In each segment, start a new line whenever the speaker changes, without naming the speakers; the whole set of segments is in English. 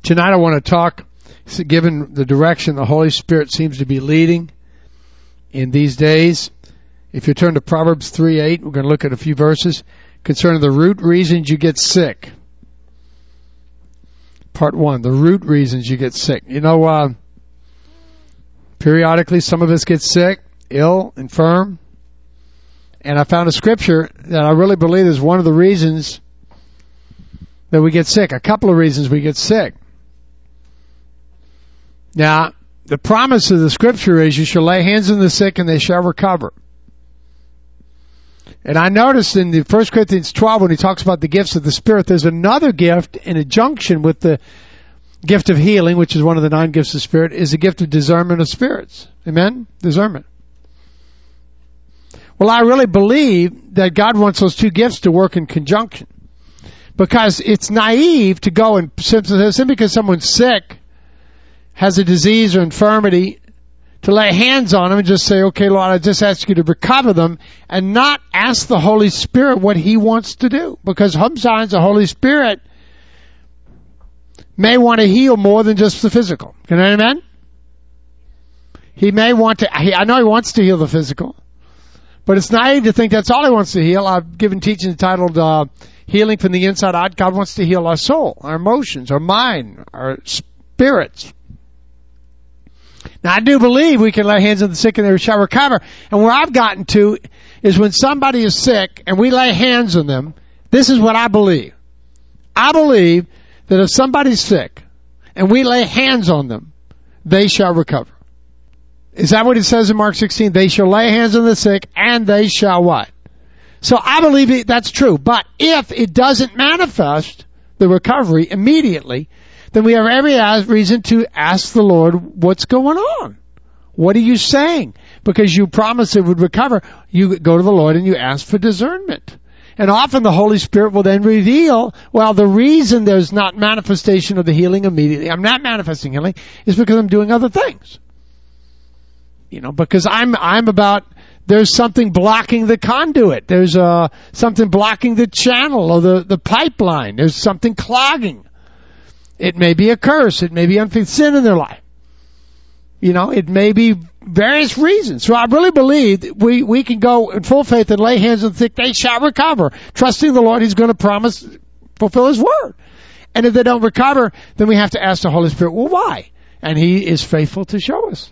Tonight I want to talk, given the direction the Holy Spirit seems to be leading in these days. If you turn to Proverbs 3:8, we're going to look at a few verses concerning the root reasons you get sick. Part 1, the root reasons you get sick. You know, periodically some of us get sick, ill, infirm. And I found a scripture that I really believe is one of the reasons that we get sick. A couple of reasons we get sick. Now, the promise of the scripture is you shall lay hands on the sick and they shall recover. And I noticed in the 1 Corinthians 12 when he talks about the gifts of the Spirit, there's another gift in conjunction with the gift of healing, which is one of the 9 gifts of the Spirit, is the gift of discernment of spirits. Amen? Discernment. Well, I really believe that God wants those 2 gifts to work in conjunction. Because it's naive to go and simply because someone's sick, has a disease or infirmity, to lay hands on them and just say, okay, Lord, I just ask you to recover them, and not ask the Holy Spirit what He wants to do. Because sometimes the Holy Spirit may want to heal more than just the physical. Can I amen? He may want to, I know He wants to heal the physical, but it's naive to think that's all He wants to heal. I've given teaching entitled Healing from the Inside Out. God wants to heal our soul, our emotions, our mind, our spirits. Now, I do believe we can lay hands on the sick and they shall recover. And where I've gotten to is when somebody is sick and we lay hands on them, this is what I believe. I believe that if somebody's sick and we lay hands on them, they shall recover. Is that what it says in Mark 16? They shall lay hands on the sick and they shall what? So I believe that's true. But if it doesn't manifest the recovery immediately, then we have every reason to ask the Lord, what's going on? What are you saying? Because you promised it would recover. You go to the Lord and you ask for discernment. And often the Holy Spirit will then reveal, well, the reason there's not manifestation of the healing immediately, I'm not manifesting healing, is because I'm doing other things. You know, because I'm about, there's something blocking the conduit. There's something blocking the channel or the pipeline. There's something clogging. It may be a curse. It may be unfit sin in their life. You know, it may be various reasons. So I really believe we can go in full faith and lay hands on the sick, they shall recover. Trusting the Lord, He's going to fulfill His word. And if they don't recover, then we have to ask the Holy Spirit, well, why? And He is faithful to show us.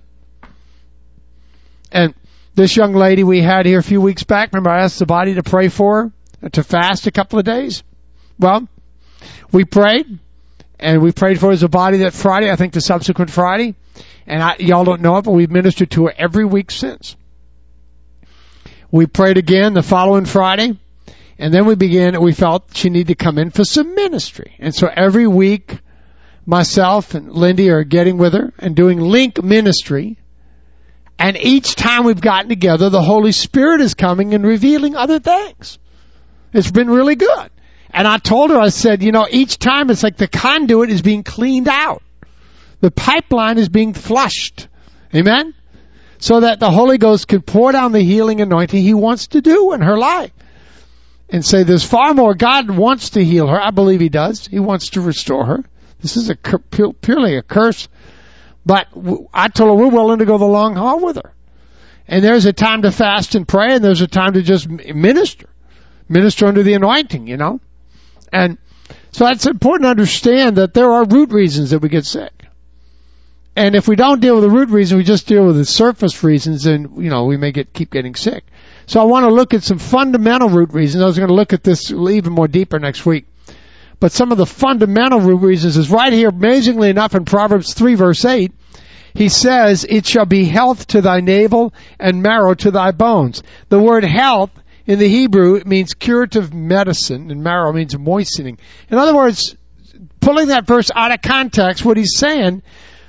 And this young lady we had here a few weeks back, remember I asked the body to pray for her, to fast a couple of days? Well, we prayed. And we prayed for her as a body that Friday, I think the subsequent Friday. And y'all don't know it, but we've ministered to her every week since. We prayed again the following Friday. And then we felt she needed to come in for some ministry. And so every week, myself and Lindy are getting with her and doing link ministry. And each time we've gotten together, the Holy Spirit is coming and revealing other things. It's been really good. And I told her, I said, you know, each time it's like the conduit is being cleaned out. The pipeline is being flushed. Amen? So that the Holy Ghost could pour down the healing anointing He wants to do in her life. And say there's far more. God wants to heal her. I believe He does. He wants to restore her. This is purely a curse. But I told her we're willing to go the long haul with her. And there's a time to fast and pray, and there's a time to just minister. Minister under the anointing, you know. And so it's important to understand that there are root reasons that we get sick. And if we don't deal with the root reason, we just deal with the surface reasons, and, you know, we may keep getting sick. So I want to look at some fundamental root reasons. I was going to look at this even more deeper next week. But some of the fundamental root reasons is right here, amazingly enough, in Proverbs 3 verse 8. He says, it shall be health to thy navel and marrow to thy bones. The word health in the Hebrew, it means curative medicine, and marrow means moistening. In other words, pulling that verse out of context, what he's saying,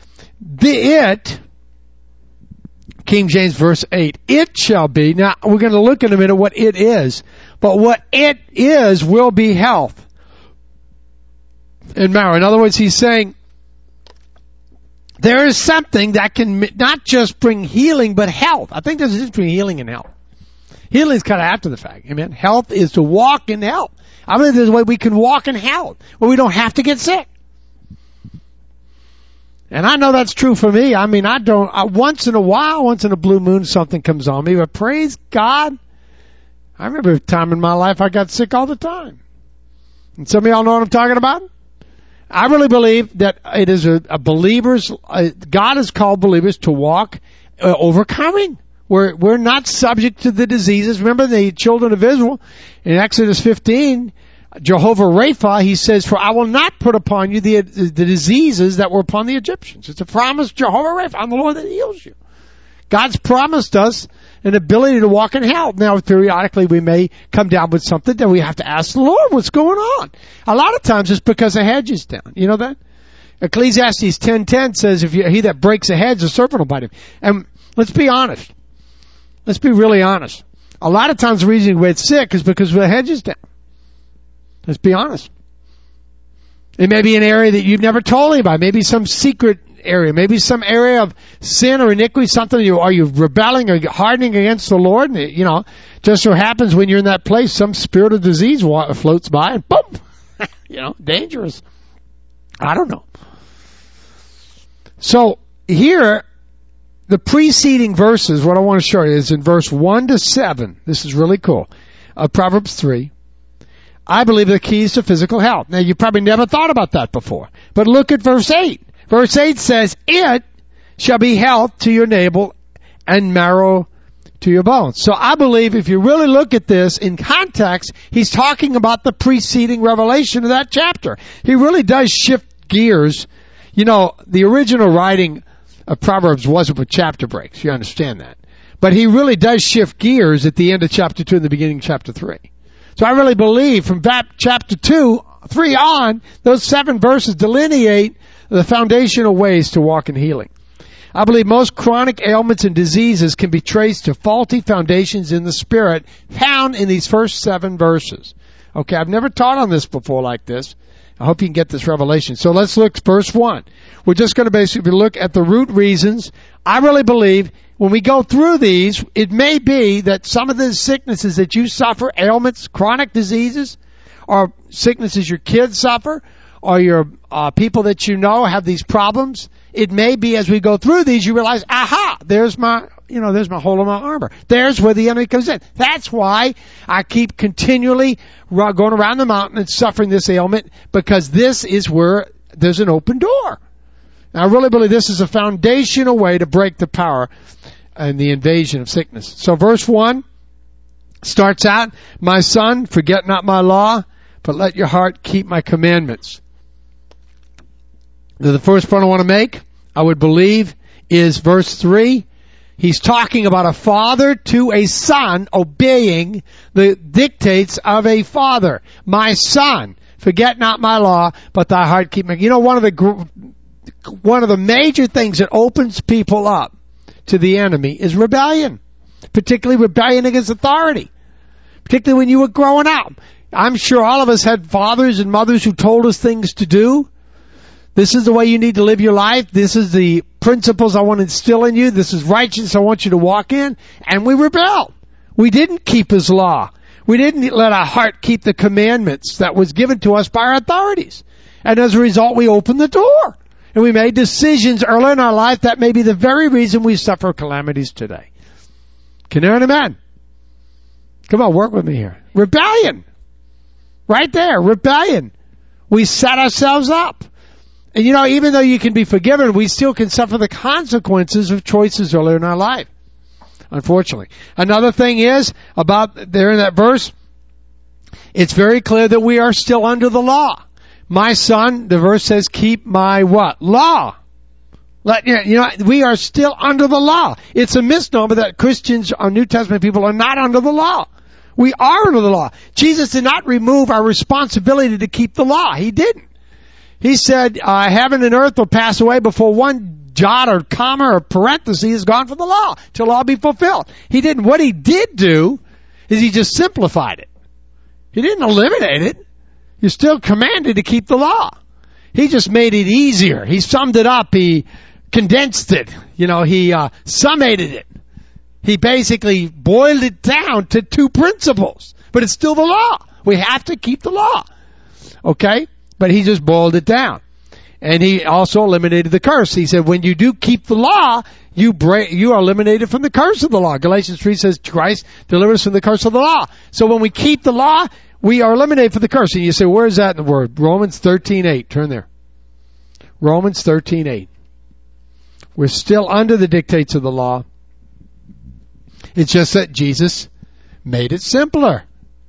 King James verse 8, it shall be, now we're going to look in a minute what it is, but what it is will be health and marrow. In other words, he's saying, there is something that can not just bring healing, but health. I think there's a difference between healing and health. Healing is kind of after the fact. Amen. Health is to walk in health. I believe there's a way we can walk in health where we don't have to get sick. And I know that's true for me. I mean, once in a while, once in a blue moon, something comes on me, but praise God. I remember a time in my life I got sick all the time. And some of y'all know what I'm talking about? I really believe that it is a believer's, God has called believers to walk overcoming. We're not subject to the diseases. Remember the children of Israel in Exodus 15, Jehovah Rapha, he says, for I will not put upon you the diseases that were upon the Egyptians. It's a promise, Jehovah Rapha, I'm the Lord that heals you. God's promised us an ability to walk in health. Now, periodically we may come down with something that we have to ask the Lord, what's going on? A lot of times it's because the hedge is down. You know that? Ecclesiastes 10:10 says, he that breaks a hedge, the serpent will bite him. And let's be honest. Let's be really honest. A lot of times the reason we get sick is because the hedge is down. Let's be honest. It may be an area that you've never told anybody. Maybe some secret area. Maybe some area of sin or iniquity. Something are you rebelling or hardening against the Lord? And, just so happens when you're in that place, some spirit of disease floats by and boom! Dangerous. I don't know. So here, the preceding verses, what I want to show you is in verse 1 to 7. This is really cool. Proverbs 3. I believe the keys to physical health. Now, you probably never thought about that before. But look at verse 8. Verse 8 says, it shall be health to your navel and marrow to your bones. So I believe if you really look at this in context, he's talking about the preceding revelation of that chapter. He really does shift gears. The original writing of Proverbs wasn't with chapter breaks. You understand that. But he really does shift gears at the end of chapter 2 and the beginning of chapter 3. So I really believe from chapter 3 on, those 7 verses delineate the foundational ways to walk in healing. I believe most chronic ailments and diseases can be traced to faulty foundations in the spirit found in these first 7 verses. Okay, I've never taught on this before like this. I hope you can get this revelation. So let's look at verse 1. We're just going to basically look at the root reasons. I really believe when we go through these, it may be that some of the sicknesses that you suffer, ailments, chronic diseases, or sicknesses your kids suffer, or your people that you know have these problems, it may be as we go through these, you realize, aha, there's my hole in my armor. There's where the enemy comes in. That's why I keep continually going around the mountain and suffering this ailment, because this is where there's an open door. Now, I really believe this is a foundational way to break the power and the invasion of sickness. So verse 1 starts out, my son, forget not my law, but let your heart keep my commandments. The first point I want to make, I would believe, is verse 3. He's talking about a father to a son obeying the dictates of a father. My son, forget not my law, but thy heart keep my... one of the major things that opens people up to the enemy is rebellion. Particularly rebellion against authority. Particularly when you were growing up. I'm sure all of us had fathers and mothers who told us things to do. This is the way you need to live your life. This is the principles I want to instill in you. This is righteousness I want you to walk in. And we rebelled. We didn't keep his law. We didn't let our heart keep the commandments that was given to us by our authorities. And as a result, we opened the door. And we made decisions early in our life that may be the very reason we suffer calamities today. Can you hear an amen? Come on, work with me here. Rebellion. Right there, rebellion. We set ourselves up. And even though you can be forgiven, we still can suffer the consequences of choices earlier in our life. Unfortunately. Another thing is, about there in that verse, it's very clear that we are still under the law. My son, the verse says, keep my what? Law. We are still under the law. It's a misnomer that Christians or New Testament people are not under the law. We are under the law. Jesus did not remove our responsibility to keep the law. He didn't. He said, heaven and earth will pass away before one jot or comma or parenthesis is gone from the law till all be fulfilled. He didn't. What he did do is he just simplified it. He didn't eliminate it. You're still commanded to keep the law. He just made it easier. He summed it up. He condensed it. He summated it. He basically boiled it down to 2 principles. But it's still the law. We have to keep the law. Okay? But he just boiled it down. And he also eliminated the curse. He said, when you do keep the law, you are eliminated from the curse of the law. Galatians 3 says Christ delivers us from the curse of the law. So when we keep the law, we are eliminated from the curse. And you say, where is that in the Word? Romans 13:8. Turn there. Romans 13:8. We're still under the dictates of the law. It's just that Jesus made it simpler.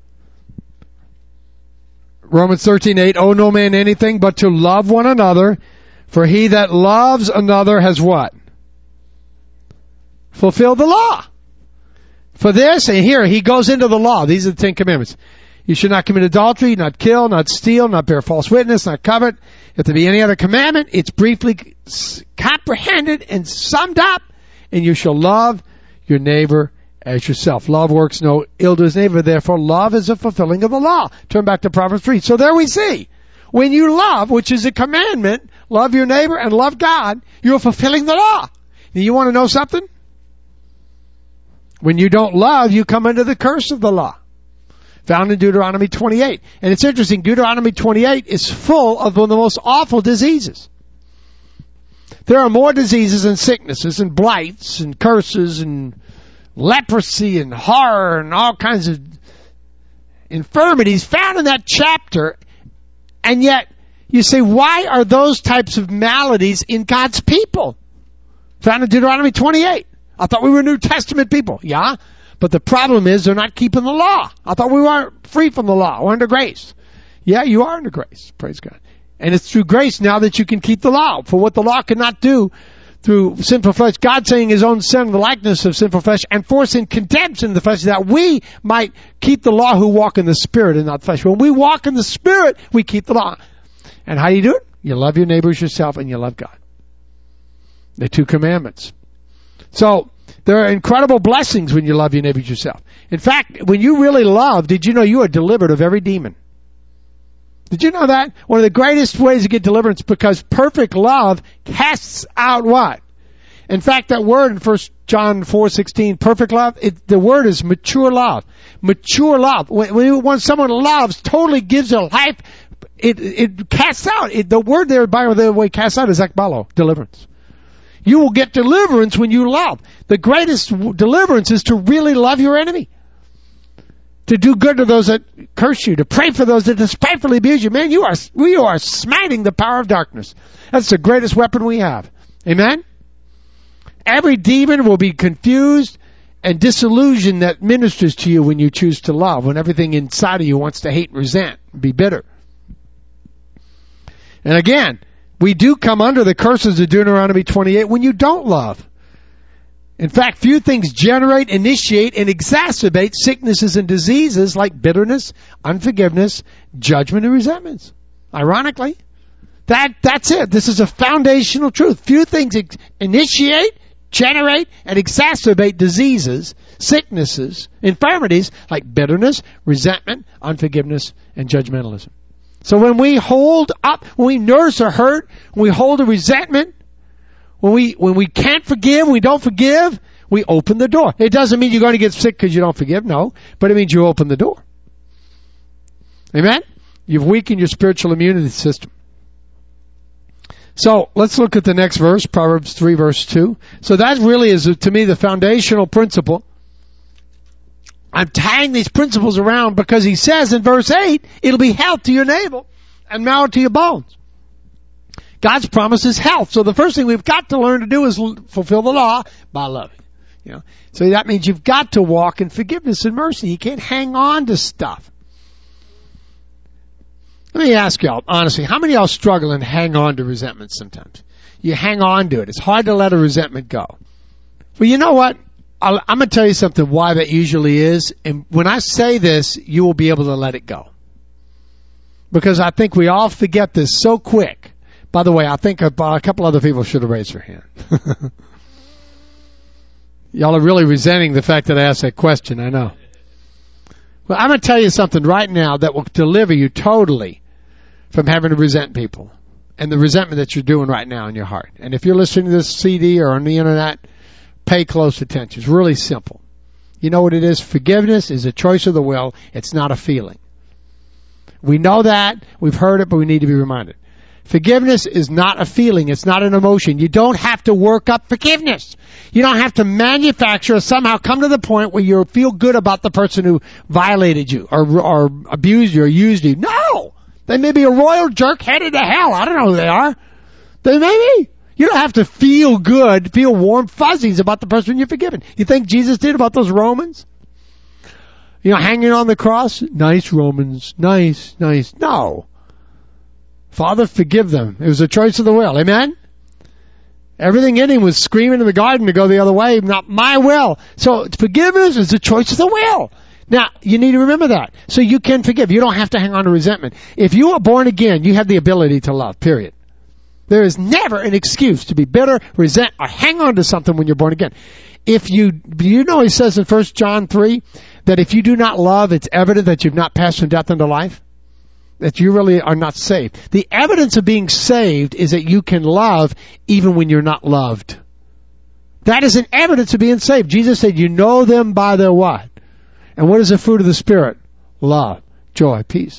Romans 13:8, owe no man anything but to love one another, for he that loves another has what? Fulfilled the law. For this, and here, he goes into the law. These are the 10 commandments. You should not commit adultery, not kill, not steal, not bear false witness, not covet. If there be any other commandment, it's briefly comprehended and summed up, and you shall love your neighbor as yourself. Love works no ill to his neighbor, therefore love is a fulfilling of the law. Turn back to Proverbs 3. So there we see, when you love, which is a commandment, love your neighbor and love God, you're fulfilling the law. Now, you want to know something? When you don't love, you come under the curse of the law. Found in Deuteronomy 28. And it's interesting, Deuteronomy 28 is full of one of the most awful diseases. There are more diseases and sicknesses and blights and curses and leprosy and horror and all kinds of infirmities found in that chapter. And yet, you say, why are those types of maladies in God's people? Found in Deuteronomy 28. I thought we were New Testament people. Yeah, but the problem is they're not keeping the law. I thought we weren't free from the law. We're under grace. Yeah, you are under grace. Praise God. And it's through grace now that you can keep the law. For what the law could not do through sinful flesh, God saying his own son in the likeness of sinful flesh, and for sin condemned sin in the flesh, that we might keep the law who walk in the Spirit and not flesh. When we walk in the Spirit, we keep the law. And how do you do it? You love your neighbors yourself and you love God. The 2 commandments. So, there are incredible blessings when you love your neighbors yourself. In fact, when you really love, did you know you are delivered of every demon? Did you know that? One of the greatest ways to get deliverance, because perfect love casts out what? In fact, that word in 1 John 4:16, perfect love, the word is mature love. Mature love. When someone loves, totally gives their life, it casts out. The word there, by the way, casts out is ekbalo, deliverance. You will get deliverance when you love. The greatest deliverance is to really love your enemy. To do good to those that curse you. To pray for those that despitefully abuse you. Man, we are smiting the power of darkness. That's the greatest weapon we have. Amen? Every demon will be confused and disillusioned that ministers to you when you choose to love. When everything inside of you wants to hate and resent and be bitter. And again, we do come under the curses of Deuteronomy 28 when you don't love. In fact, few things generate, initiate, and exacerbate sicknesses and diseases like bitterness, unforgiveness, judgment, and resentments. Ironically, that's it. This is a foundational truth. Few things initiate, generate, and exacerbate diseases, sicknesses, infirmities like bitterness, resentment, unforgiveness, and judgmentalism. So when we hold up, when we nurse a hurt, when we hold a resentment, when we can't forgive, we don't forgive, we open the door. It doesn't mean you're going to get sick because you don't forgive, no, but it means you open the door. Amen? You've weakened your spiritual immunity system. So let's look at the next verse, Proverbs 3 verse 2. So that really is, to me, the foundational principle. I'm tying these principles around because he says in verse 8, it'll be health to your navel and marrow to your bones. God's promise is health. So the first thing we've got to learn to do is fulfill the law by loving. So that means you've got to walk in forgiveness and mercy. You can't hang on to stuff. Let me ask y'all, honestly, how many of y'all struggle and hang on to resentment sometimes? You hang on to it. It's hard to let a resentment go. Well, you know what? I'm going to tell you something why that usually is. And when I say this, you will be able to let it go. Because I think we all forget this so quick. By the way, I think a couple other people should have raised their hand. Y'all are really resenting the fact that I asked that question, I know. Well, I'm going to tell you something right now that will deliver you totally from having to resent people and the resentment that you're doing right now in your heart. And if you're listening to this CD or on the internet, pay close attention. It's really simple. You know what it is? Forgiveness is a choice of the will. It's not a feeling. We know that. We've heard it, but we need to be reminded. Forgiveness is not a feeling. It's not an emotion. You don't have to work up forgiveness. You don't have to manufacture or somehow come to the point where you feel good about the person who violated you or abused you or used you. No! They may be a royal jerk headed to hell. I don't know who they are. They may be. You don't have to feel good, feel warm fuzzies about the person you've forgiven. You think Jesus did about those Romans? Hanging on the cross? Nice Romans. Nice. No. Father, forgive them. It was a choice of the will. Amen? Everything in him was screaming in the garden to go the other way. Not my will. So forgiveness is a choice of the will. Now, you need to remember that. So you can forgive. You don't have to hang on to resentment. If you are born again, you have the ability to love, period. There is never an excuse to be bitter, resent, or hang on to something when you're born again. If he says in 1 John 3 that if you do not love, it's evident that you've not passed from death into life, that you really are not saved. The evidence of being saved is that you can love even when you're not loved. That is an evidence of being saved. Jesus said, you know them by their what? And what is the fruit of the Spirit? Love, joy, peace.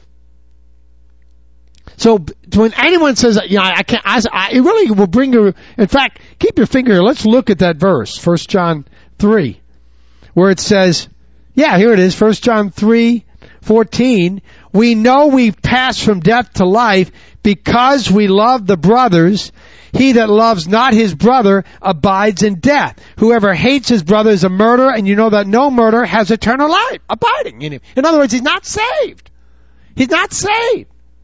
So when anyone says, I can't, it really will bring you, in fact, keep your finger here. Let's look at that verse, 1 John 3, where it says, here it is, 1 John 3:14. We know we've passed from death to life because we love the brothers. He that loves not his brother abides in death. Whoever hates his brother is a murderer, and you know that no murderer has eternal life abiding in him. In other words, he's not saved. He's not saved.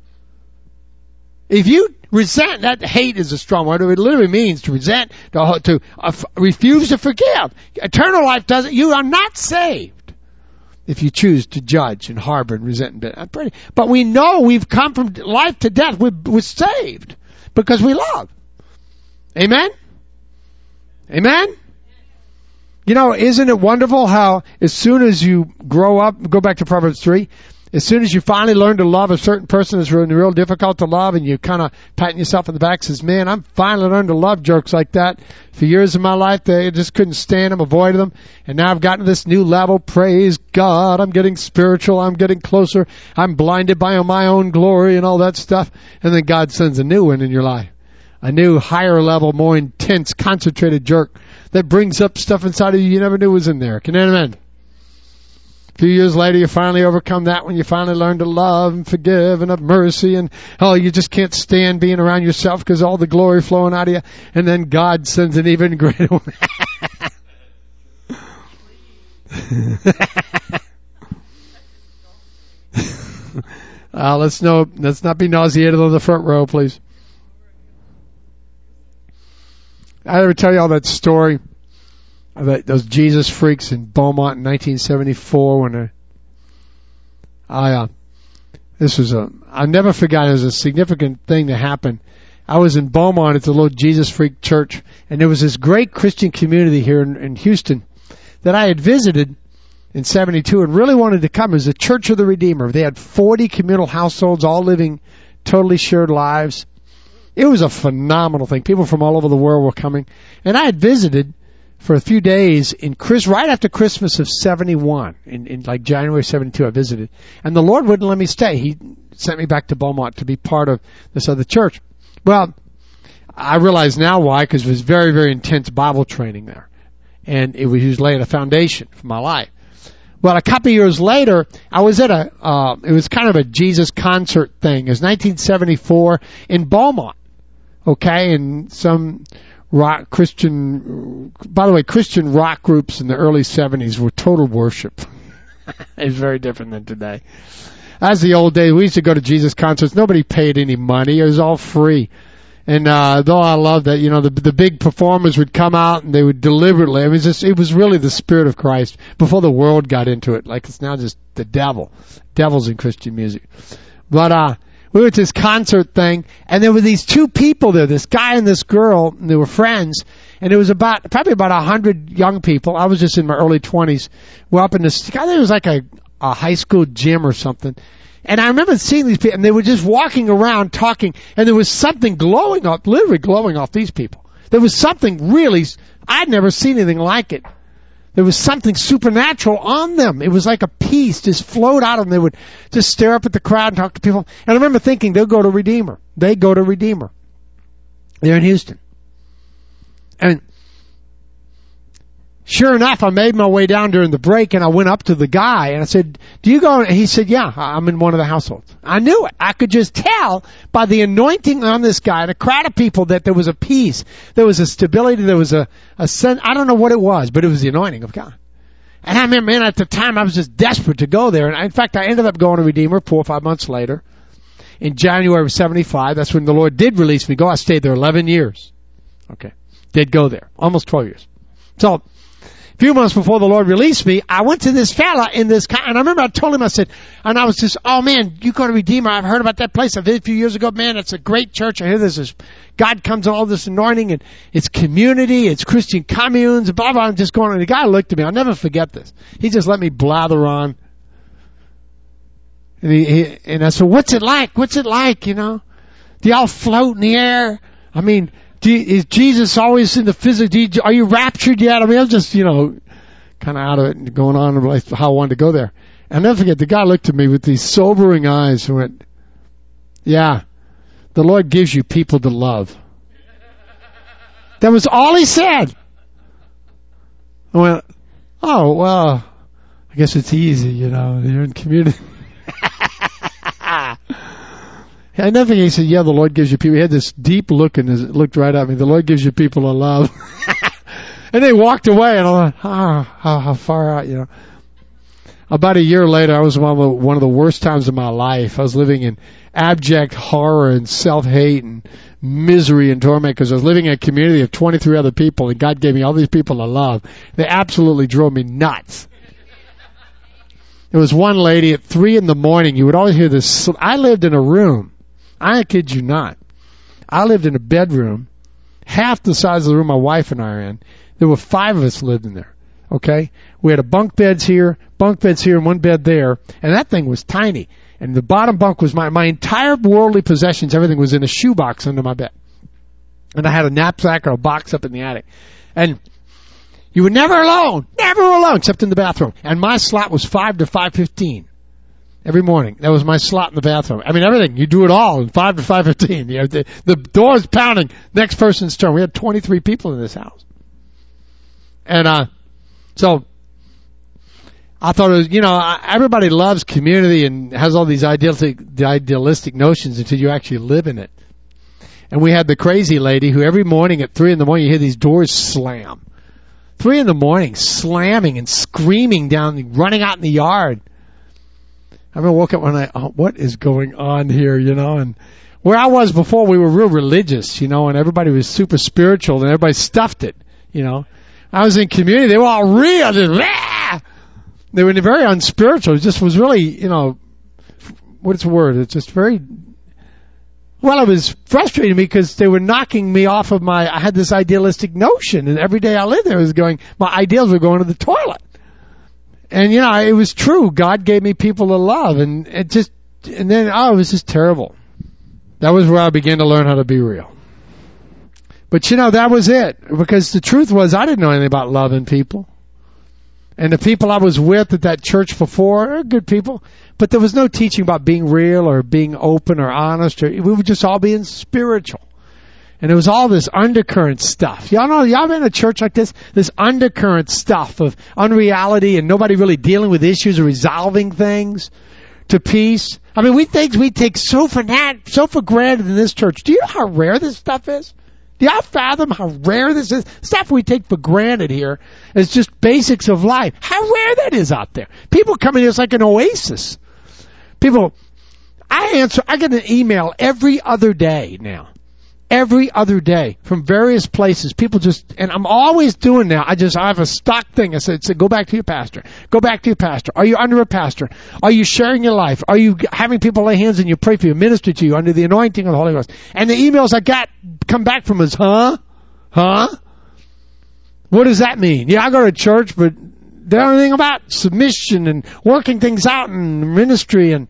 If you resent, that hate is a strong word. It literally means to resent, to refuse to forgive. Eternal life doesn't. You are not saved if you choose to judge and harbor and resent and bitter. But we know we've come from life to death. We're saved because we love. Amen? Amen? Isn't it wonderful how as soon as you grow up, go back to Proverbs 3, as soon as you finally learn to love a certain person that's really real difficult to love, and you kind of patting yourself on the back, says, man, I'm finally learned to love jerks like that. For years of my life, I just couldn't stand them, avoided them. And now I've gotten to this new level. Praise God. I'm getting spiritual. I'm getting closer. I'm blinded by my own glory and all that stuff. And then God sends a new one in your life. A new, higher level, more intense, concentrated jerk that brings up stuff inside of you never knew was in there. Can you amen? A few years later, you finally overcome that when you finally learn to love and forgive and have mercy, and you just can't stand being around yourself because all the glory flowing out of you. And then God sends an even greater one. Let's not be nauseated on the front row, please. I ever tell you all that story about those Jesus freaks in Beaumont in 1974 when I'll never forget, it was a significant thing that happened. I was in Beaumont at the little Jesus freak church, and there was this great Christian community here in Houston that I had visited in 72 and really wanted to come. It was the Church of the Redeemer. They had 40 communal households all living totally shared lives. It was a phenomenal thing. People from all over the world were coming. And I had visited for a few days right after Christmas of 71. In like January 72, I visited. And the Lord wouldn't let me stay. He sent me back to Beaumont to be part of this other church. Well, I realize now why, because it was very, very intense Bible training there. And he was laying a foundation for my life. Well, a couple of years later, I was at it was kind of a Jesus concert thing. It was 1974 in Beaumont. Okay, and some Christian rock groups in the early 70s were total worship. It was very different than today. As the old days, we used to go to Jesus concerts. Nobody paid any money. It was all free. And though I love that, the big performers would come out and they would deliberately, it was really the Spirit of Christ before the world got into it. Like it's now just the devil. Devil's in Christian music. But we went to this concert thing, and there were these two people there, this guy and this girl, and they were friends, and it was probably about 100 young people. I was just in my early 20s. We're up in this, I think it was like a high school gym or something. And I remember seeing these people, and they were just walking around talking, and there was something literally glowing off these people. There was something really, I'd never seen anything like it. There was something supernatural on them. It was like a peace just flowed out of them. They would just stare up at the crowd and talk to people. And I remember thinking, they'll go to Redeemer. They go to Redeemer. They're in Houston. And sure enough, I made my way down during the break, and I went up to the guy, and I said, do you go? And he said, yeah, I'm in one of the households. I knew it. I could just tell by the anointing on this guy and a crowd of people that there was a peace, there was a stability, there was a sense. I don't know what it was, but it was the anointing of God. And I remember, man, at the time, I was just desperate to go there. And in fact, I ended up going to Redeemer 4 or 5 months later. In January of 75, that's when the Lord did release me. Go, I stayed there 11 years. Okay. Did go there. Almost 12 years. So, a few months before the Lord released me, I went to this fella in this, and I remember I told him, I said, and I was just, oh man, you go to Redeemer. I've heard about that place. I visited a few years ago. Man, it's a great church. I hear this God comes on all this anointing, and it's community, it's Christian communes, blah, blah. I'm just going, and the guy looked at me. I'll never forget this. He just let me blather on. And I said, what's it like? What's it like, you know? Do y'all float in the air? I mean, is Jesus always in the physical? Are you raptured yet? I mean, I'm just, kind of out of it and going on like how I wanted to go there. And I'll never forget, the guy looked at me with these sobering eyes and went, yeah, the Lord gives you people to love. That was all he said. I went, oh, well, I guess it's easy, you're in community. I never think he said, yeah, the Lord gives you people. He had this deep look and looked right at me. The Lord gives you people to love. And they walked away, and I thought, how far out, About a year later, I was one of the worst times of my life. I was living in abject horror and self-hate and misery and torment because I was living in a community of 23 other people, and God gave me all these people to love. They absolutely drove me nuts. There was one lady at 3 a.m, you would always hear this. I lived in a room. I kid you not. I lived in a bedroom, half the size of the room my wife and I are in. There were 5 of us lived in there. Okay? We had bunk beds here, and one bed there, and that thing was tiny. And the bottom bunk was my entire worldly possessions, everything was in a shoebox under my bed. And I had a knapsack or a box up in the attic. And you were never alone, except in the bathroom. And my slot was 5 to 5:15 every morning. That was my slot in the bathroom. I mean, everything. You do it all in 5 to 5:15. The door's pounding. Next person's turn. We had 23 people in this house. And so I thought it was, everybody loves community and has all these idealistic notions until you actually live in it. And we had the crazy lady who every morning at 3 a.m, you hear these doors slam. 3 a.m, slamming and screaming down, running out in the yard. I remember woke up one night, what is going on here, and where I was before, we were real religious, and everybody was super spiritual and everybody stuffed it, I was in community, they were all real, they were very unspiritual. It just was really, what's the word? It's just very, well, it was frustrating me because they were knocking me off of I had this idealistic notion, and every day I lived there my ideals were going to the toilet. And, it was true. God gave me people to love, and then, it was just terrible. That was where I began to learn how to be real. But, that was it. Because the truth was, I didn't know anything about loving people. And the people I was with at that church before are good people. But there was no teaching about being real or being open or honest. We were just all being spiritual. And it was all this undercurrent stuff. Y'all been in a church like this? This undercurrent stuff of unreality and nobody really dealing with issues or resolving things to peace. I mean, we take so for granted in this church. Do you know how rare this stuff is? Do y'all fathom how rare this is? Stuff we take for granted here is just basics of life. How rare that is out there. People come in here, it's like an oasis. I get an email every other day now. Every other day from various places. People and I'm always doing now, I have a stock thing. I said, go back to your pastor. Go back to your pastor. Are you under a pastor? Are you sharing your life? Are you having people lay hands on you, pray for you, minister to you under the anointing of the Holy Ghost? And the emails I got come back from us, huh? What does that mean? Yeah, I go to church, but they don't know anything about submission and working things out and ministry.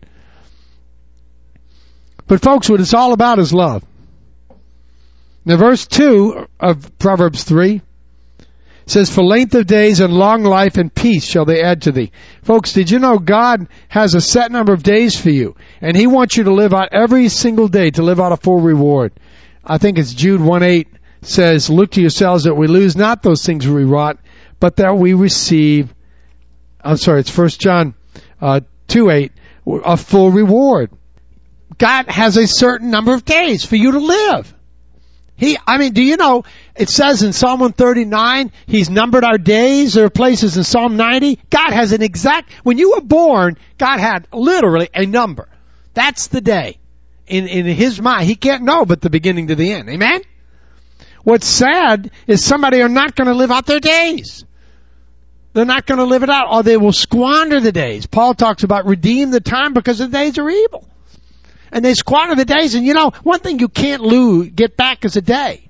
But folks, what it's all about is love. Now, verse 2 of Proverbs 3 It says, for length of days and long life and peace shall they add to thee. Folks, did you know God has a set number of days for you? And He wants you to live out every single day, to live out a full reward. I think it's Jude 1:8 says, look to yourselves that we lose not those things we wrought, but that we receive, it's 1 John 2:8, a full reward. God has a certain number of days for you to live. Do you know, it says in Psalm 139, He's numbered our days. There are places in Psalm 90. God has an exact, when you were born, God had literally a number. That's the day. In His mind, He can't know but the beginning to the end. Amen? What's sad is somebody are not going to live out their days. They're not going to live it out, or they will squander the days. Paul talks about redeem the time because the days are evil. And they squander the days. And one thing you can't get back is a day.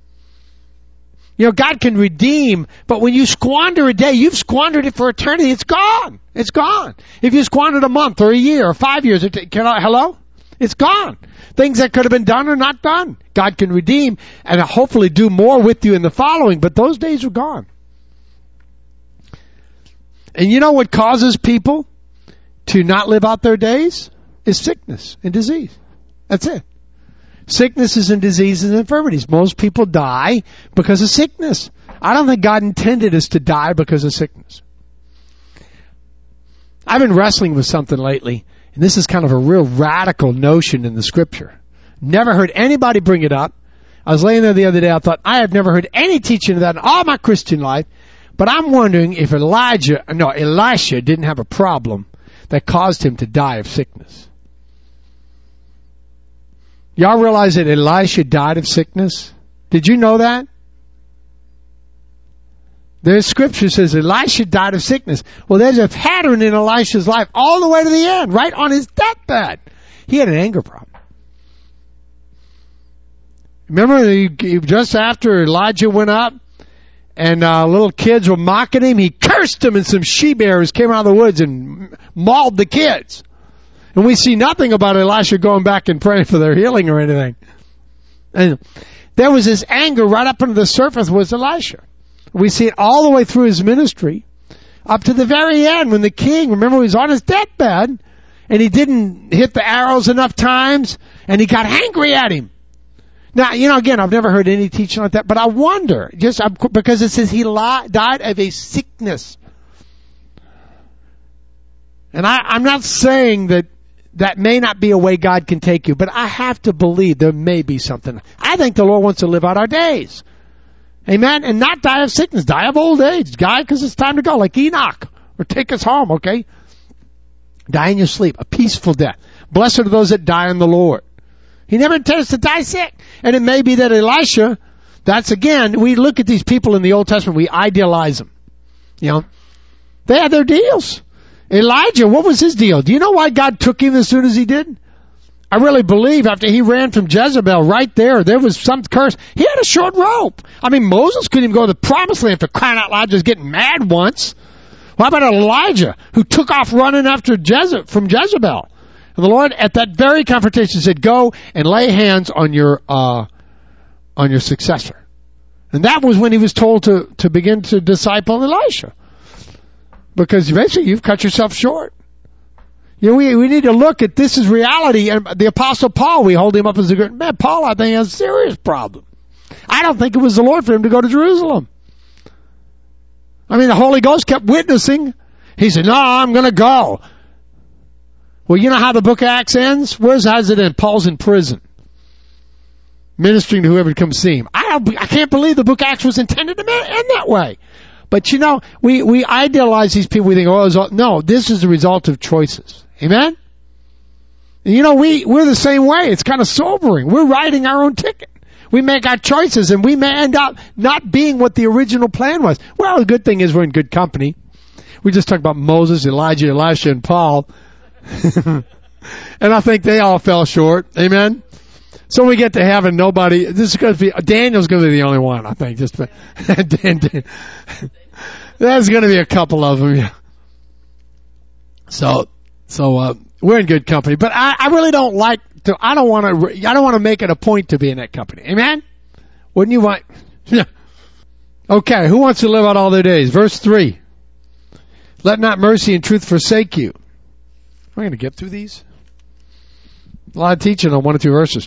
God can redeem, but when you squander a day, you've squandered it for eternity. It's gone. It's gone. If you squandered a month or a year or 5 years, hello? It's gone. Things that could have been done are not done. God can redeem and hopefully do more with you in the following, but those days are gone. And you know what causes people to not live out their days? Is sickness and disease. That's it. Sicknesses and diseases and infirmities. Most people die because of sickness. I don't think God intended us to die because of sickness. I've been wrestling with something lately, and this is kind of a real radical notion in the Scripture. Never heard anybody bring it up. I was laying there the other day, I thought, I have never heard any teaching of that in all my Christian life, but I'm wondering if Elisha didn't have a problem that caused him to die of sickness. Y'all realize that Elisha died of sickness? Did you know that? There's scripture says Elisha died of sickness. Well, there's a pattern in Elisha's life all the way to the end, right on his deathbed. He had an anger problem. Remember, just after Elijah went up and little kids were mocking him, he cursed them, and some she-bears came out of the woods and mauled the kids. And we see nothing about Elisha going back and praying for their healing or anything. And there was this anger right up under the surface was Elisha. We see it all the way through his ministry, up to the very end when the king, remember, he was on his deathbed, and he didn't hit the arrows enough times, and he got angry at him. Now, again, I've never heard any teaching like that, but I wonder, because it says he died of a sickness. And I'm not saying that may not be a way God can take you, but I have to believe there may be something. I think the Lord wants to live out our days. Amen? And not die of sickness, die of old age. Die because it's time to go, like Enoch. Or take us home, okay? Die in your sleep, a peaceful death. Blessed are those that die in the Lord. He never intends to die sick. And it may be that Elisha, we look at these people in the Old Testament, we idealize them. They had their deals. Elijah, what was his deal? Do you know why God took him as soon as He did? I really believe after he ran from Jezebel right there was some curse. He had a short rope. Moses couldn't even go to the promised land for crying out loud, just getting mad once. How about Elijah, who took off running after from Jezebel? And the Lord, at that very confrontation, said, go and lay hands on your successor. And that was when he was told to begin to disciple Elisha. Because eventually you've cut yourself short. We need to look at this as reality. And the Apostle Paul, we hold him up as a good man. Paul, I think, has a serious problem. I don't think it was the Lord for him to go to Jerusalem. The Holy Ghost kept witnessing. He said, no, I'm going to go. Well, you know how the book of Acts ends? How's it end? Paul's in prison, ministering to whoever comes see him. I can't believe the book of Acts was intended to end that way. But we idealize these people. We think, no, this is the result of choices. Amen? And we're the same way. It's kind of sobering. We're writing our own ticket. We make our choices, and we may end up not being what the original plan was. Well, the good thing is we're in good company. We just talked about Moses, Elijah, Elisha, and Paul. And I think they all fell short. Amen? So we get to heaven, Daniel's going to be the only one, I think. There's going to be a couple of them. Yeah. So we're in good company. But I really don't like to, I don't want to make it a point to be in that company. Amen? Wouldn't you want? Yeah. Okay, who wants to live out all their days? Verse 3. Let not mercy and truth forsake you. Am I going to get through these? A lot of teaching on 1 or 2 verses.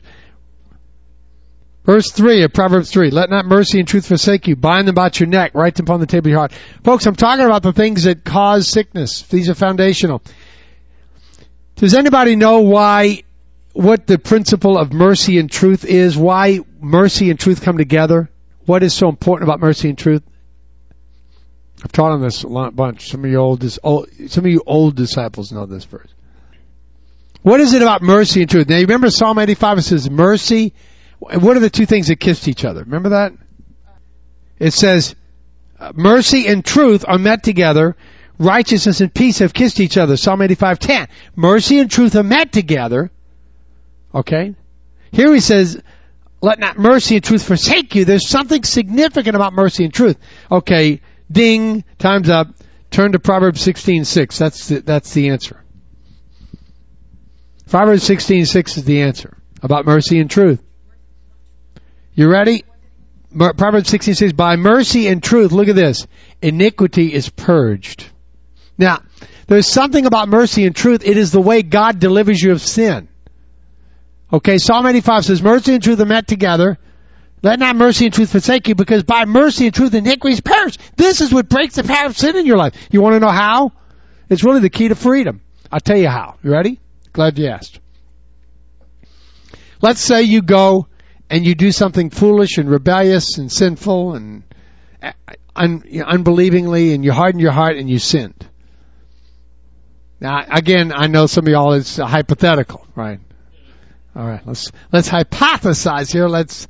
Verse 3 of Proverbs 3. Let not mercy and truth forsake you. Bind them about your neck. Write them upon the table of your heart. Folks, I'm talking about the things that cause sickness. These are foundational. Does anybody know what the principle of mercy and truth is? Why mercy and truth come together? What is so important about mercy and truth? I've taught on this a bunch. Some of you old disciples know this verse. What is it about mercy and truth? Now, you remember Psalm 85, it says mercy. What are the two things that kissed each other? Remember that? It says mercy and truth are met together. Righteousness and peace have kissed each other. Psalm 85:10. Mercy and truth are met together. Okay? Here he says, let not mercy and truth forsake you. There's something significant about mercy and truth. Okay, ding, time's up. Turn to Proverbs 16:6. That's the answer. Proverbs 16:6 is the answer about mercy and truth. You ready? Proverbs 16:6. By mercy and truth, look at this. Iniquity is purged. Now, there's something about mercy and truth. It is the way God delivers you of sin. Okay, Psalm 85 says, mercy and truth are met together. Let not mercy and truth forsake you, because by mercy and truth iniquity is purged. This is what breaks the power of sin in your life. You want to know how? It's really the key to freedom. I'll tell you how. You ready? Glad you asked. Let's say you go and you do something foolish and rebellious and sinful and unbelievingly, and you harden your heart and you sinned. Now, again, I know some of y'all it's hypothetical, right? All right, let's hypothesize here.